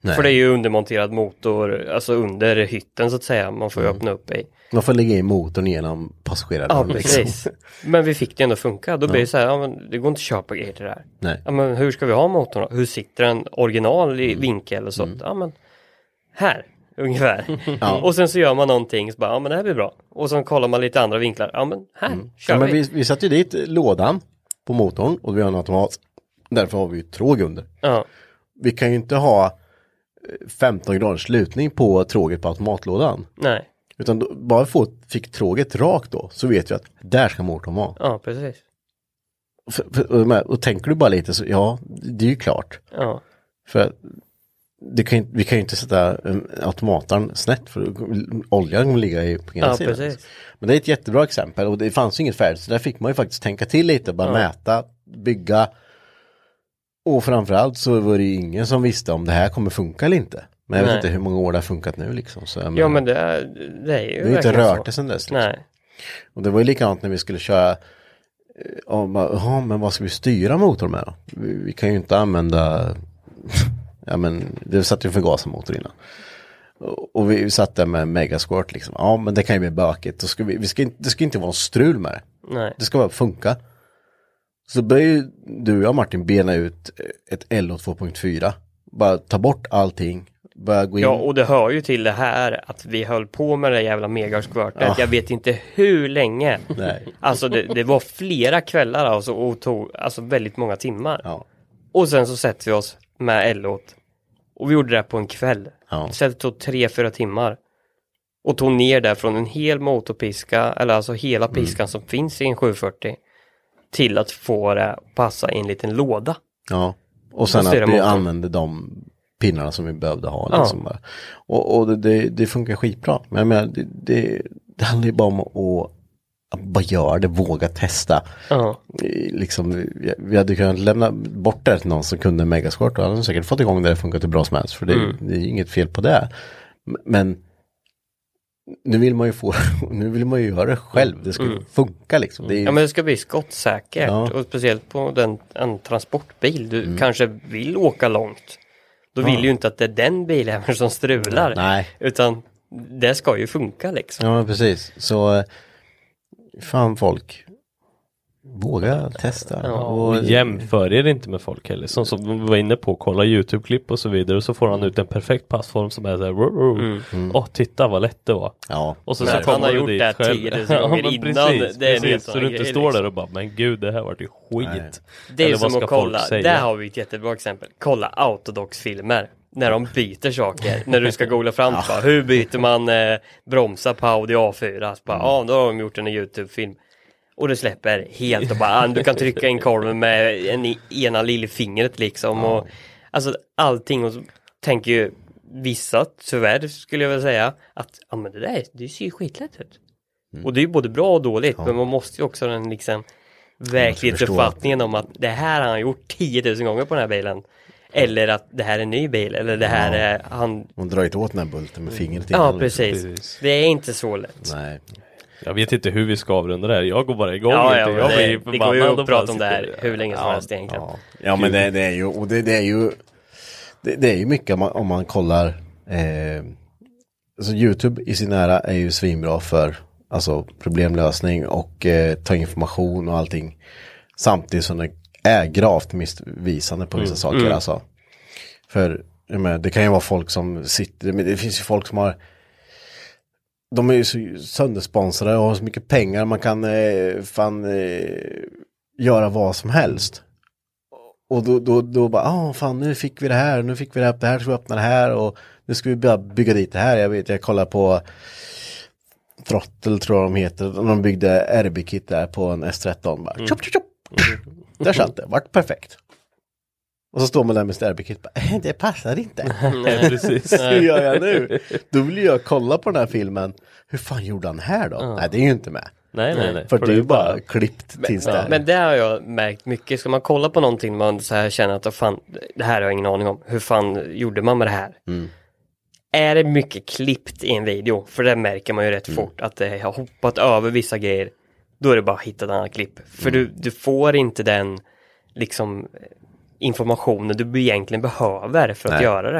Nej. För det är ju undermonterad motor, alltså under hytten så att säga. Man får ju mm. öppna upp i. Man får lägga in motorn genom passageraren. Ja, precis. Liksom. Men vi fick det ändå funka. Då ja. blir det så här, ja, men det går inte att köpa grejer till det här. Nej. Ja, men hur ska vi ha motorn då? Hur sitter den original i mm. vinkel och sånt? Mm. Ja, men här, ungefär. Ja. Och sen så gör man någonting så bara, ja men det här blir bra. Och sen kollar man lite andra vinklar. Ja, men här, mm. kör ja, vi. Men vi. Vi satte ju dit lådan på motorn och vi har en automat. Därför har vi ju tråg under. Ja. Vi kan ju inte ha femton graders slutning på tråget på automatlådan. Nej. Utan då, bara få, fick tråget rakt då så vet vi att där ska motorn vara. Ja, precis. För, för, och, och tänker du bara lite så, ja, det är ju klart. Ja. För det kan, vi kan ju inte sätta automaten snett för oljan kommer ligga i på ena ja, sidan. Precis. Men det är ett jättebra exempel och det fanns ju inget färdigt så där fick man ju faktiskt tänka till lite, bara ja. mäta, bygga. Och framförallt så var det ju ingen som visste om det här kommer funka eller inte. Men jag Nej. vet inte hur många år det har funkat nu liksom. Så, men, ja men det är, det är ju det är inte rört det sedan dess. Liksom. Nej. Och det var ju likadant när vi skulle köra. Ja men vad ska vi styra motorn med då? Vi, vi kan ju inte använda. Ja men det satt ju förgasarmotor innan. Och, och vi satt där med megasquirt liksom. Ja men det kan ju bli bökigt. Då ska vi, vi ska inte, det ska inte vara en strul med det. Nej. Det ska bara funka. Så börjar ju du och jag Martin bena ut ett L O två punkt fyra. Bara ta bort allting. Bara gå in. Ja, och det hör ju till det här att vi höll på med det jävla megaskvörtet. Ja. Jag vet inte hur länge. Nej. Alltså det, det var flera kvällar alltså, och tog alltså väldigt många timmar. Ja. Och sen så sätter vi oss med L O. Och vi gjorde det på en kväll. Ja. Så det tog tre, fyra timmar. Och tog ner där från en hel motorpiska, eller alltså hela piskan mm. som finns i en sjuhundrafyrtio. Till att få det passa i en liten låda. Ja, och sen att vi motorn. använde de pinnarna som vi behövde ha. Liksom. Ja. Och, och det, det funkar skitbra. Men jag menar, det, det, det handlar ju bara om att, att bara göra det, våga testa. Ja. Liksom, vi hade kunnat lämna bort det till någon som kunde megasquirt och hade säkert fått igång det, det funkar till bra som helst. För det, mm. det är inget fel på det. Men nu vill man ju få, nu vill man ju göra det själv. Det ska mm. funka liksom. Det är ju... Ja men det ska bli skottsäkert. Ja. Och speciellt på den, en transportbil. Du mm. kanske vill åka långt. Då vill ja. ju inte att det är den bilen som strular. Nej. Utan det ska ju funka liksom. Ja precis. Så fan folk. Våga testa. Ja, och jämför er inte med folk heller. Som, som vi var inne på, kolla YouTube-klipp och så vidare. Och så får han ut en perfekt passform som är så här. Åh, mm. mm. oh, titta vad lätt det var. Ja. Och så, så han har gjort det tio tusen gånger ja, innan. Precis, det är precis, så du inte står liksom där och bara, men gud det här var ju skit. Nej. Det är eller som att kolla, där har vi ett jättebra exempel. Kolla Autodox-filmer. När de byter saker. När du ska googla fram ja. bara, hur byter man eh, bromsar på Audi A fyra. Så bara, mm. ah, då har de gjort en YouTube-film. Och det släpper helt och bara, du kan trycka in korven med en ena lillfingret liksom. Ja. Och, alltså allting, och så tänker ju vissa, tyvärr skulle jag väl säga, att ja men det där, det ser ju skitlätt ut. Mm. Och det är ju både bra och dåligt, ja. men man måste ju också ha den liksom verklighetsuppfattningen om att det här har han gjort tio tusen gånger på den här bilen. Eller att det här är en ny bil, eller det här ja. är han... Hon drar inte åt den här bulten med fingret ja, innan. Ja, precis. precis. Det är inte så lätt. Nej. Jag vet inte hur vi ska avrunda det här. Jag går bara igång. Ja, ja, jag det, det går ju att prata om det här hur länge som ja, helst egentligen. Ja, ja men det, det är ju, och det, det är ju, det, det är ju mycket om man, om man kollar, eh, alltså YouTube i sin ära är ju svinbra för alltså problemlösning och eh, ta information och allting. Samtidigt som det är gravt missvisande på vissa mm. saker mm. alltså. För jag menar, det kan ju vara folk som sitter, men det finns ju folk som har de är ju så söndersponsrade och har så mycket pengar. Man kan eh, fan eh, göra vad som helst. Och då, då, då bara, ja ah, fan nu fick vi det här. Nu fick vi det här, det här ska vi öppna det här. Och nu ska vi börja bygga dit det här. Jag vet, jag kollar på Throttle tror jag de heter. De byggde R B-kit där på en S tretton. Bara, mm. tjopp, tjopp, tjopp. Där satt det, vart perfekt. Och så står man där med R B-kit. Det passar inte. Nej, precis. Hur gör jag nu? Då vill jag kolla på den här filmen. Hur fan gjorde han här då? Ja. Nej, det är ju inte med. Nej, nej, nej. För, För det är ju bara, bara klippt tills men, där. Men det har jag märkt mycket. Ska man kolla på någonting man så här känner att fan, det här har jag ingen aning om. Hur fan gjorde man med det här? Mm. Är det mycket klippt i en video? För det märker man ju rätt mm. fort. Att det har hoppat över vissa grejer. Då är det bara att hitta ett annat klipp. För mm. du, du får inte den liksom... informationen du egentligen behöver för att Nej. göra det.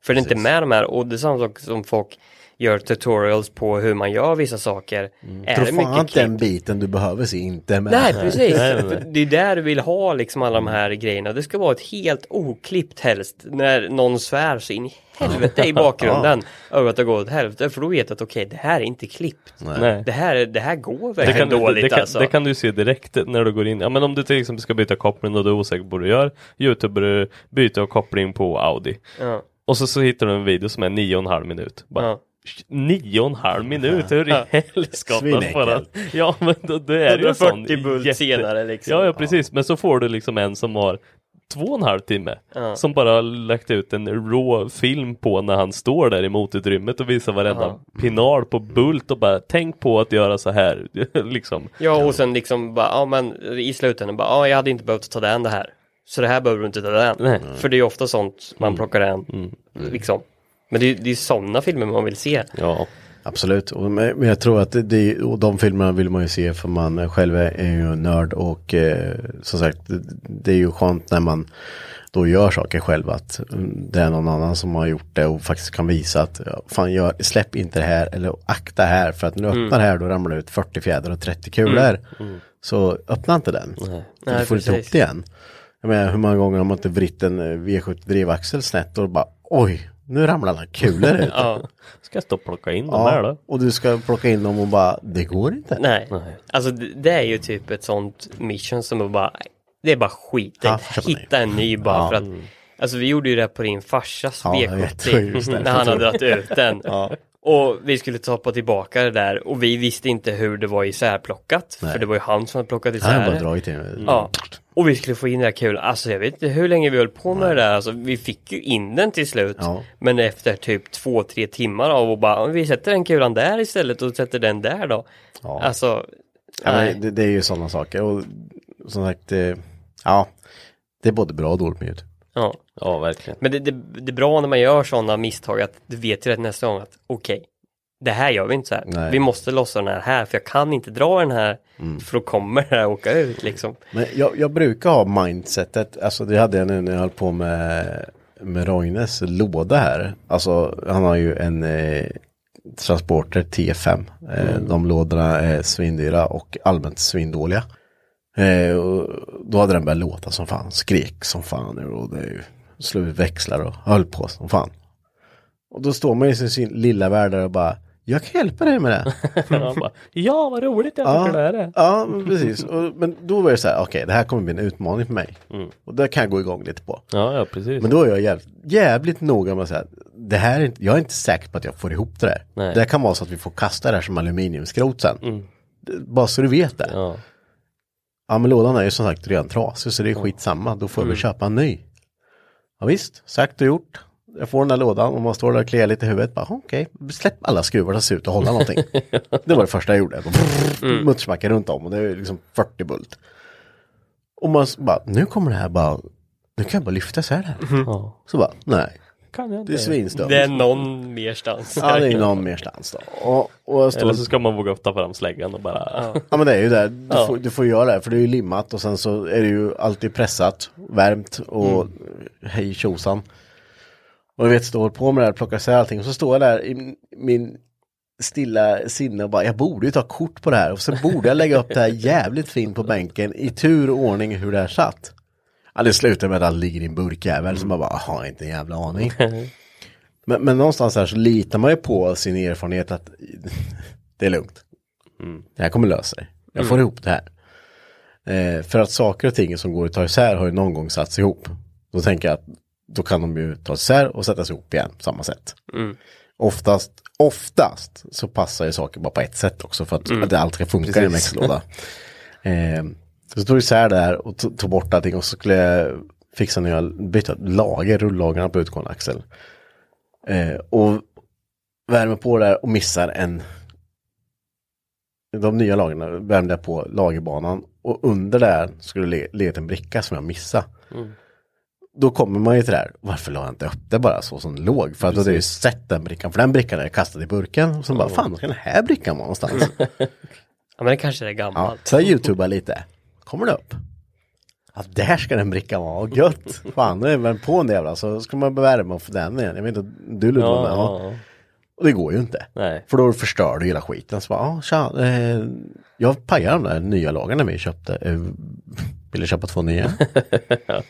För det är inte med de här, och det är samma sak som folk gör tutorials på hur man gör vissa saker. Mm. Är Tror det fan mycket att den biten du behöver se inte med. Nej, precis. Det är där du vill ha liksom alla de här grejerna. Det ska vara ett helt oklippt helst. När någon svär så in i helvete i bakgrunden över att det går åt helvete. För då vet du att okej, okay, det här är inte klippt. Nej. Det, här, det här går verkligen det kan, dåligt det, det, kan, alltså. det kan du se direkt när du går in. Ja, men om du till exempel ska byta koppling och du är osäker på vad du gör. YouTube du byter koppling på Audi. Ja. Och så, så hittar du en video som är nio och en halv minut. Bara, ja. Nio och en halv minut, hur i helskotta för att... Ja, men då, då är det ju sån bult jätte... senare liksom. Ja, ja, precis. Men så får du liksom en som har två och en halv timme. Ja. Som bara har lagt ut en rå film på när han står där i motutrymmet och visar varenda ja. pinal på bult och bara tänk på att göra så här. liksom. Ja, och sen liksom bara, ja men i slutändan bara, ja jag hade inte behövt ta den det här. Så det här behöver du inte ta den. Nej. För det är ju ofta sånt man plockar den. Mm. Mm. Liksom. Men det är, det är sådana filmer man vill se. Ja, absolut. Och, men jag tror att det, det, och de filmerna vill man ju se för man själv är ju nörd och eh, som sagt, det, det är ju skönt när man då gör saker själv att det är någon annan som har gjort det och faktiskt kan visa att fan, gör, släpp inte det här eller akta här för att när du mm. öppnar här då ramlar det ut fyrtio fjädrar och trettio kulor. Mm. Mm. Så öppna inte den. Nej. Nej, du får inte upp det igen. Jag menar, hur många gånger har man inte vritt en V sjuttio drivaxel snett och bara oj, nu ramlar alla kulor ut. Ja. Ska jag stå och plocka in dem ja, här då? Och du ska plocka in dem och bara, det går inte. Nej, Nej. Alltså det, det är ju typ ett sånt mission som är bara, det är bara skit. Ja, hitta en ny bara ja. för att, alltså vi gjorde ju det på din farsas ja, V sjuttio när han hade dragit ut den. Ja. Och vi skulle tappa tillbaka det där och vi visste inte hur det var isärplockat. Nej. För det var ju han som hade plockat isär. Han bara dragit in. Mm. Ja. Och vi skulle få in det här kul. Alltså jag vet inte hur länge vi höll på med Nej. det där. Alltså vi fick ju in den till slut. Ja. Men efter typ två, tre timmar av och bara, vi sätter den kulan där istället och sätter den där då. Ja. Alltså, ja, men det, det är ju sådana saker. Och som sagt, det, ja, det är både bra och dåligt med ljud. Ja. Ja, verkligen. Men det, det, det är bra när man gör sådana misstag att du vet ju rätt nästa gång att okej, okay, det här gör vi inte så här. Nej. Vi måste lossa den här här för jag kan inte dra den här mm. för då kommer det här åka ut liksom. Men jag, jag brukar ha mindsetet, alltså det hade jag nu när jag höll på med, med Roines låda här. Alltså han har ju en eh, Transporter T fem. Eh, mm. De lådorna är svindyra och allmänt svindåliga. Eh, och då hade den börjat låta som fan, skrek som fan och det är ju slog ut växlar och höll på som fan. Och då står man i sin, sin lilla värld där och bara, jag kan hjälpa dig med det. bara, ja, vad roligt jag ja, tycker det är det. Ja, precis. Och, men då var det så här, okej, okay, det här kommer bli en utmaning för mig. Mm. Och det kan jag gå igång lite på. Ja, ja, precis. Men då är jag jävligt, jävligt noga med att säga, det här är inte, jag är inte säker på att jag får ihop det där. Nej. Det kan vara så att vi får kasta det här som aluminiumskrot sen. Mm. Bara så du vet det. Ja. Ja, men lådan är ju som sagt redan trasig så det är skitsamma. Då får mm. vi köpa en ny. Ja visst, sagt och gjort. Jag får den här lådan och man står där och kliar lite i huvudet. Bara, okej, okay, släpp alla skruvar och se ut och hålla någonting. Det var det första jag gjorde. Mm. Mutsmackar runt om och det är liksom fyrtio bult. Och man bara, nu kommer det här bara, nu kan jag bara lyfta så här. Mm. Så bara, nej. Kan jag det är svinstund. Det är någon merstans. Ja, det är någon merstans då. Och, och står... Eller så ska man våga ta fram släggan och bara... Ja, ja men det är ju det. Du, ja. får, du får göra det, för det är ju limmat och sen så är det ju alltid pressat, värmt och mm. hej tjosan. Och jag vet, står på med det här, plockar sig allting och så står jag där i min stilla sinne och bara, jag borde ju ta kort på det här och så borde jag lägga upp det här jävligt fint på bänken i tur och ordning hur det här satt. Ja, det slutar med att allt ligger i en burkjävel mm. som man bara, har inte en jävla aning. men, men någonstans här så litar man ju på sin erfarenhet att det är lugnt. Mm. Det här kommer lösa sig. Jag får mm. ihop det här. Eh, för att saker och ting som går att ta isär har ju någon gång satts ihop. Då tänker jag att då kan de ju ta isär och sättas ihop igen på samma sätt. Mm. Oftast, oftast så passar ju saker bara på ett sätt också för att, mm. att det alltid ska funka i en växellåda. Eh, Så tog jag isär där och tog bort allting och så skulle jag fixa när jag bytte lager, rullagarna på utgående axel. Eh, och värmer på där och missar en, de nya lagerna värmde jag på lagerbanan och under där skulle det ligga en bricka som jag missade. Mm. Då kommer man ju till det här, varför la jag inte upp det bara så som det låg? För att jag hade ju sett den brickan, för den brickan är kastad i burken och så bara, fan, då ska den här brickan vara någonstans. Ja, men det kanske är gammalt. Ja, så jag YouTubade lite. Kommer det upp? Ja, där ska den brickan vara. Gött. Fan, nu är man på en jävla så ska man bevärma för den igen. Jag vet inte, du luddar Ja, med. Ja. ja. Och det går ju inte. Nej. För då förstör du hela skiten. Så bara, ah, tja, eh, jag pajade de där nya lagarna vi köpte. Eh, ville köpa två nya. Ja.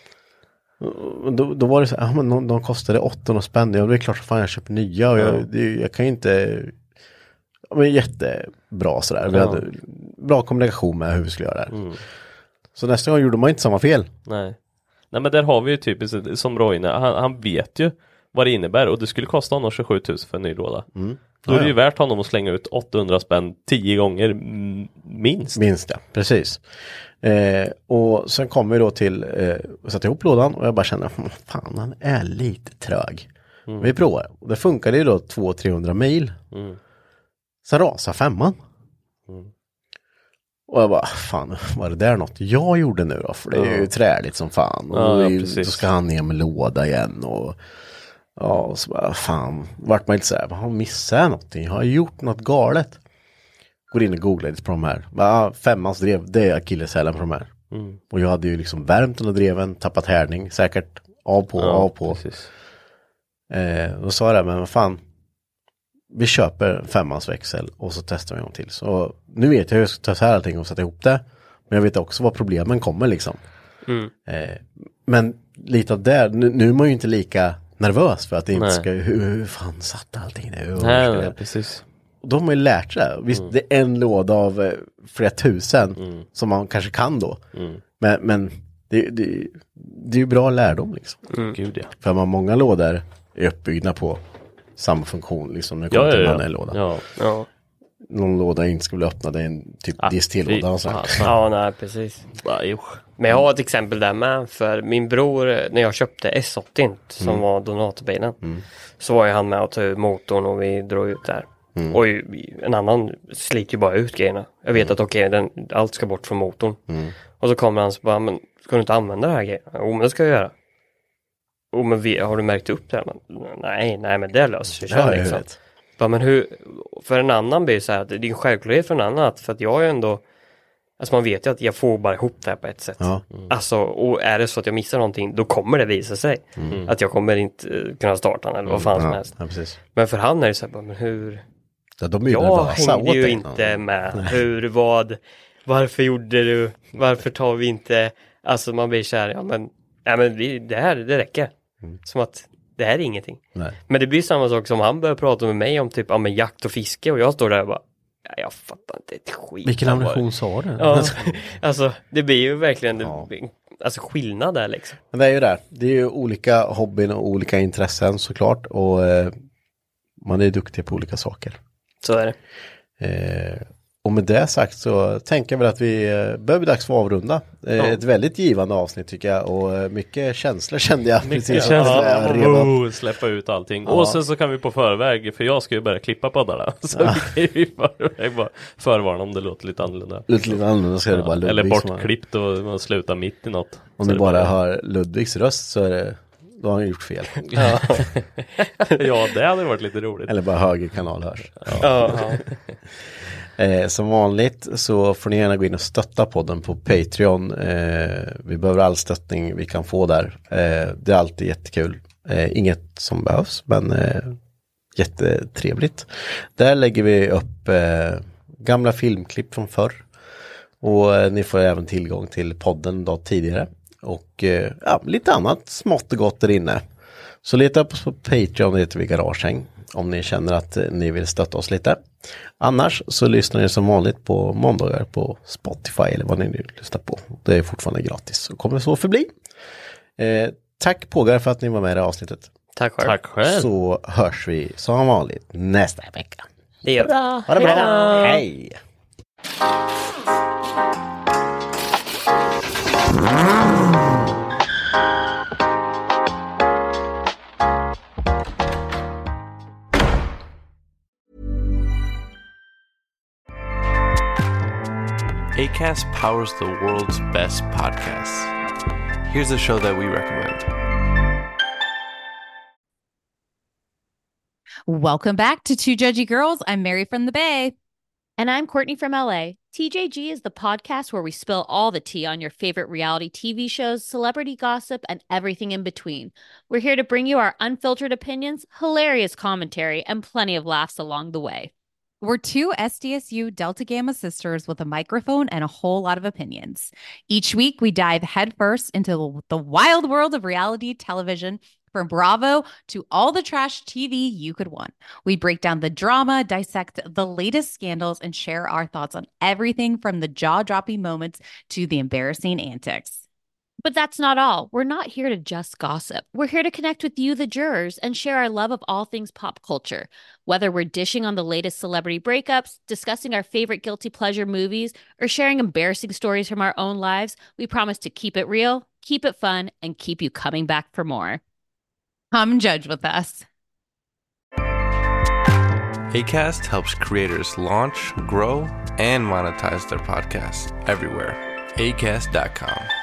Och då, då var det så här, ah, men de, de kostade åttahundra spänn. Ja, det är klart att fan jag köper nya. Och jag, det, jag kan ju inte... Ja, men jättebra sådär. Vi Ja. hade bra kommunikation med hur vi skulle göra det. Mm. Så nästa gång gjorde man inte samma fel. Nej. Nej, men där har vi ju typiskt som Roine. Han, han vet ju vad det innebär. Och det skulle kosta honom tjugosju tusen för en ny låda. Mm. Då är det Ja, ju ja. värt honom att slänga ut åttahundra spänn tio gånger mm, minst. Minst ja, precis. Eh, och sen kom vi då till eh, och satte ihop lådan och jag bara kände, fan han är lite trög. Mm. Vi provar. Och det funkade ju då två till trehundra mil. Mm. Sen rasade femman. Mm. Och jag bara, fan var det där något jag gjorde nu då? För det är ju Ja. träligt som fan. Och Ja, då, är ja, ju- precis. då ska han ner med låda igen och ja, och så bara, fan, vart man lite såhär, har jag missat någonting? Har jag gjort något galet? Går in och googlar lite på de här. Bara, femmans drev, det är akilleshälen på de här. Mm. Och jag hade ju liksom värmt under dreven, tappat härning, säkert av på, Ja, av på. precis. Eh, då sa jag, men vad fan, vi köper femmans växel och så testar vi en gång till. Så nu vet jag hur jag ska ta så här allting och sätta ihop det. Men jag vet också vad problemen kommer liksom. Mm. Eh, men lite av det, nu, nu är man ju inte lika nervös för att det inte Nej. ska, hur, hur fan satt allting nu? Hur Nej, ska nej, det- precis. Och då har man ju lärt sig. Visst, Mm. det är en låda av eh, flera tusen Mm. som man kanske kan då. Mm. Men, men det, det, det är ju bra lärdom liksom. Gud ja. För man många lådor är uppbyggda på samma funktion liksom. När det Ja, kommer till en ja, manuell ja. låda. Ja. Ja. Någon låda inte ska bli öppnad, det är en typ Ah, D S T-låda och så. fy fan. Ja, nej, precis. Ja, jo. Men jag har ett exempel där med. För min bror, när jag köpte S åttio som Mm. var donatorbilen. Så var ju han med och tog ut motorn och vi drog ut där. Mm. Och ju- en annan sliter ju bara ut grejerna. Jag vet att okej, den allt ska bort från motorn. Mm. Och så kommer han så bara, men ska du inte använda det här grejerna? Jo, men det ska jag göra. Jo, men vi, har du märkt upp det här? Men, nej, nej, men det löser sig Ja, själv jag liksom. vet. Bara, men hur, för en annan blir det så här, att det är en självklarhet för en annan att, för att jag är ändå, alltså man vet ju att jag får bara ihop det här på ett sätt. Ja. Alltså, och är det så att jag missar någonting, då kommer det visa sig. Att jag kommer inte eh, kunna starta den eller vad fan som Ja, helst. ja, precis. Men för han är det så här, bara, men hur, Ja, de är ju jag nervösa hängde åt ju det. inte med. Hur, vad, varför gjorde du, varför tar vi inte, alltså man blir så här, ja men, ja, men vi, det här, det räcker. Som att det här är ingenting. Nej. Men det blir samma sak som han börjar prata med mig om typ, ja men jakt och fiske och jag står där och bara, ja, jag fattar inte ett skit. Vilken Han bara- ammunition sa du? Ja, alltså det blir ju verkligen, Ja. alltså skillnad där liksom. Men det är ju det. Det är ju olika hobbyn och olika intressen såklart. Och eh, man är duktig på olika saker. Så är det. Eh, och med det sagt så tänker jag väl att vi eh, börjar bli dags för att avrunda. Eh, Ja. Ett väldigt givande avsnitt tycker jag. Och eh, mycket känslor kände jag. Mycket precis. känslor. Ja, rev upp. Oh, släppa ut allting. Ja. Och sen så kan vi på förväg, för jag ska ju börja klippa poddarna. Så vi kan ju i förväg bara förvarna om det låter lite annorlunda. Lite lite annorlunda så är det bara Ja, eller Ludvig som har- bortklippt och man slutar mitt i något. Om Så ni det bara hör Ludvigs röst så är det, då har han gjort fel. Ja. Ja, det hade varit lite roligt. Eller bara höger kanal hörs. Ja, Eh, som vanligt så får ni gärna gå in och stötta podden på Patreon. Eh, vi behöver all stöttning vi kan få där. Eh, det är alltid jättekul. Eh, inget som behövs, men eh, jättetrevligt. Där lägger vi upp eh, gamla filmklipp från förr. Och eh, ni får även tillgång till podden då tidigare. Och eh, ja, lite annat smått och gott där inne. Så leta upp oss på Patreon, det heter vi Garagehäng. Om ni känner att eh, ni vill stötta oss lite. Annars så lyssnar ni som vanligt på måndagar på Spotify eller vad ni nu lyssnar på. Det är fortfarande gratis och kommer så förbli. Eh, tack Pågar för att ni var med i det här avsnittet. tack själv. Tack själv. Så hörs vi som vanligt nästa vecka. Det gör vi. Ha det bra. Hej! Acast powers the world's best podcasts. Here's a show that we recommend. Welcome back to Two Judgy Girls. I'm Mary from the Bay. And I'm Courtney from L A. T J G is the podcast where we spill all the tea on your favorite reality T V shows, celebrity gossip, and everything in between. We're here to bring you our unfiltered opinions, hilarious commentary, and plenty of laughs along the way. We're two S D S U Delta Gamma sisters with a microphone and a whole lot of opinions. Each week, we dive headfirst into the wild world of reality television, from Bravo to all the trash T V you could want. We break down the drama, dissect the latest scandals, and share our thoughts on everything from the jaw-dropping moments to the embarrassing antics. But that's not all. We're not here to just gossip. We're here to connect with you, the jurors, and share our love of all things pop culture. Whether we're dishing on the latest celebrity breakups, discussing our favorite guilty pleasure movies, or sharing embarrassing stories from our own lives, we promise to keep it real, keep it fun, and keep you coming back for more. Come judge with us. Acast helps creators launch, grow, and monetize their podcasts everywhere. acast dot com.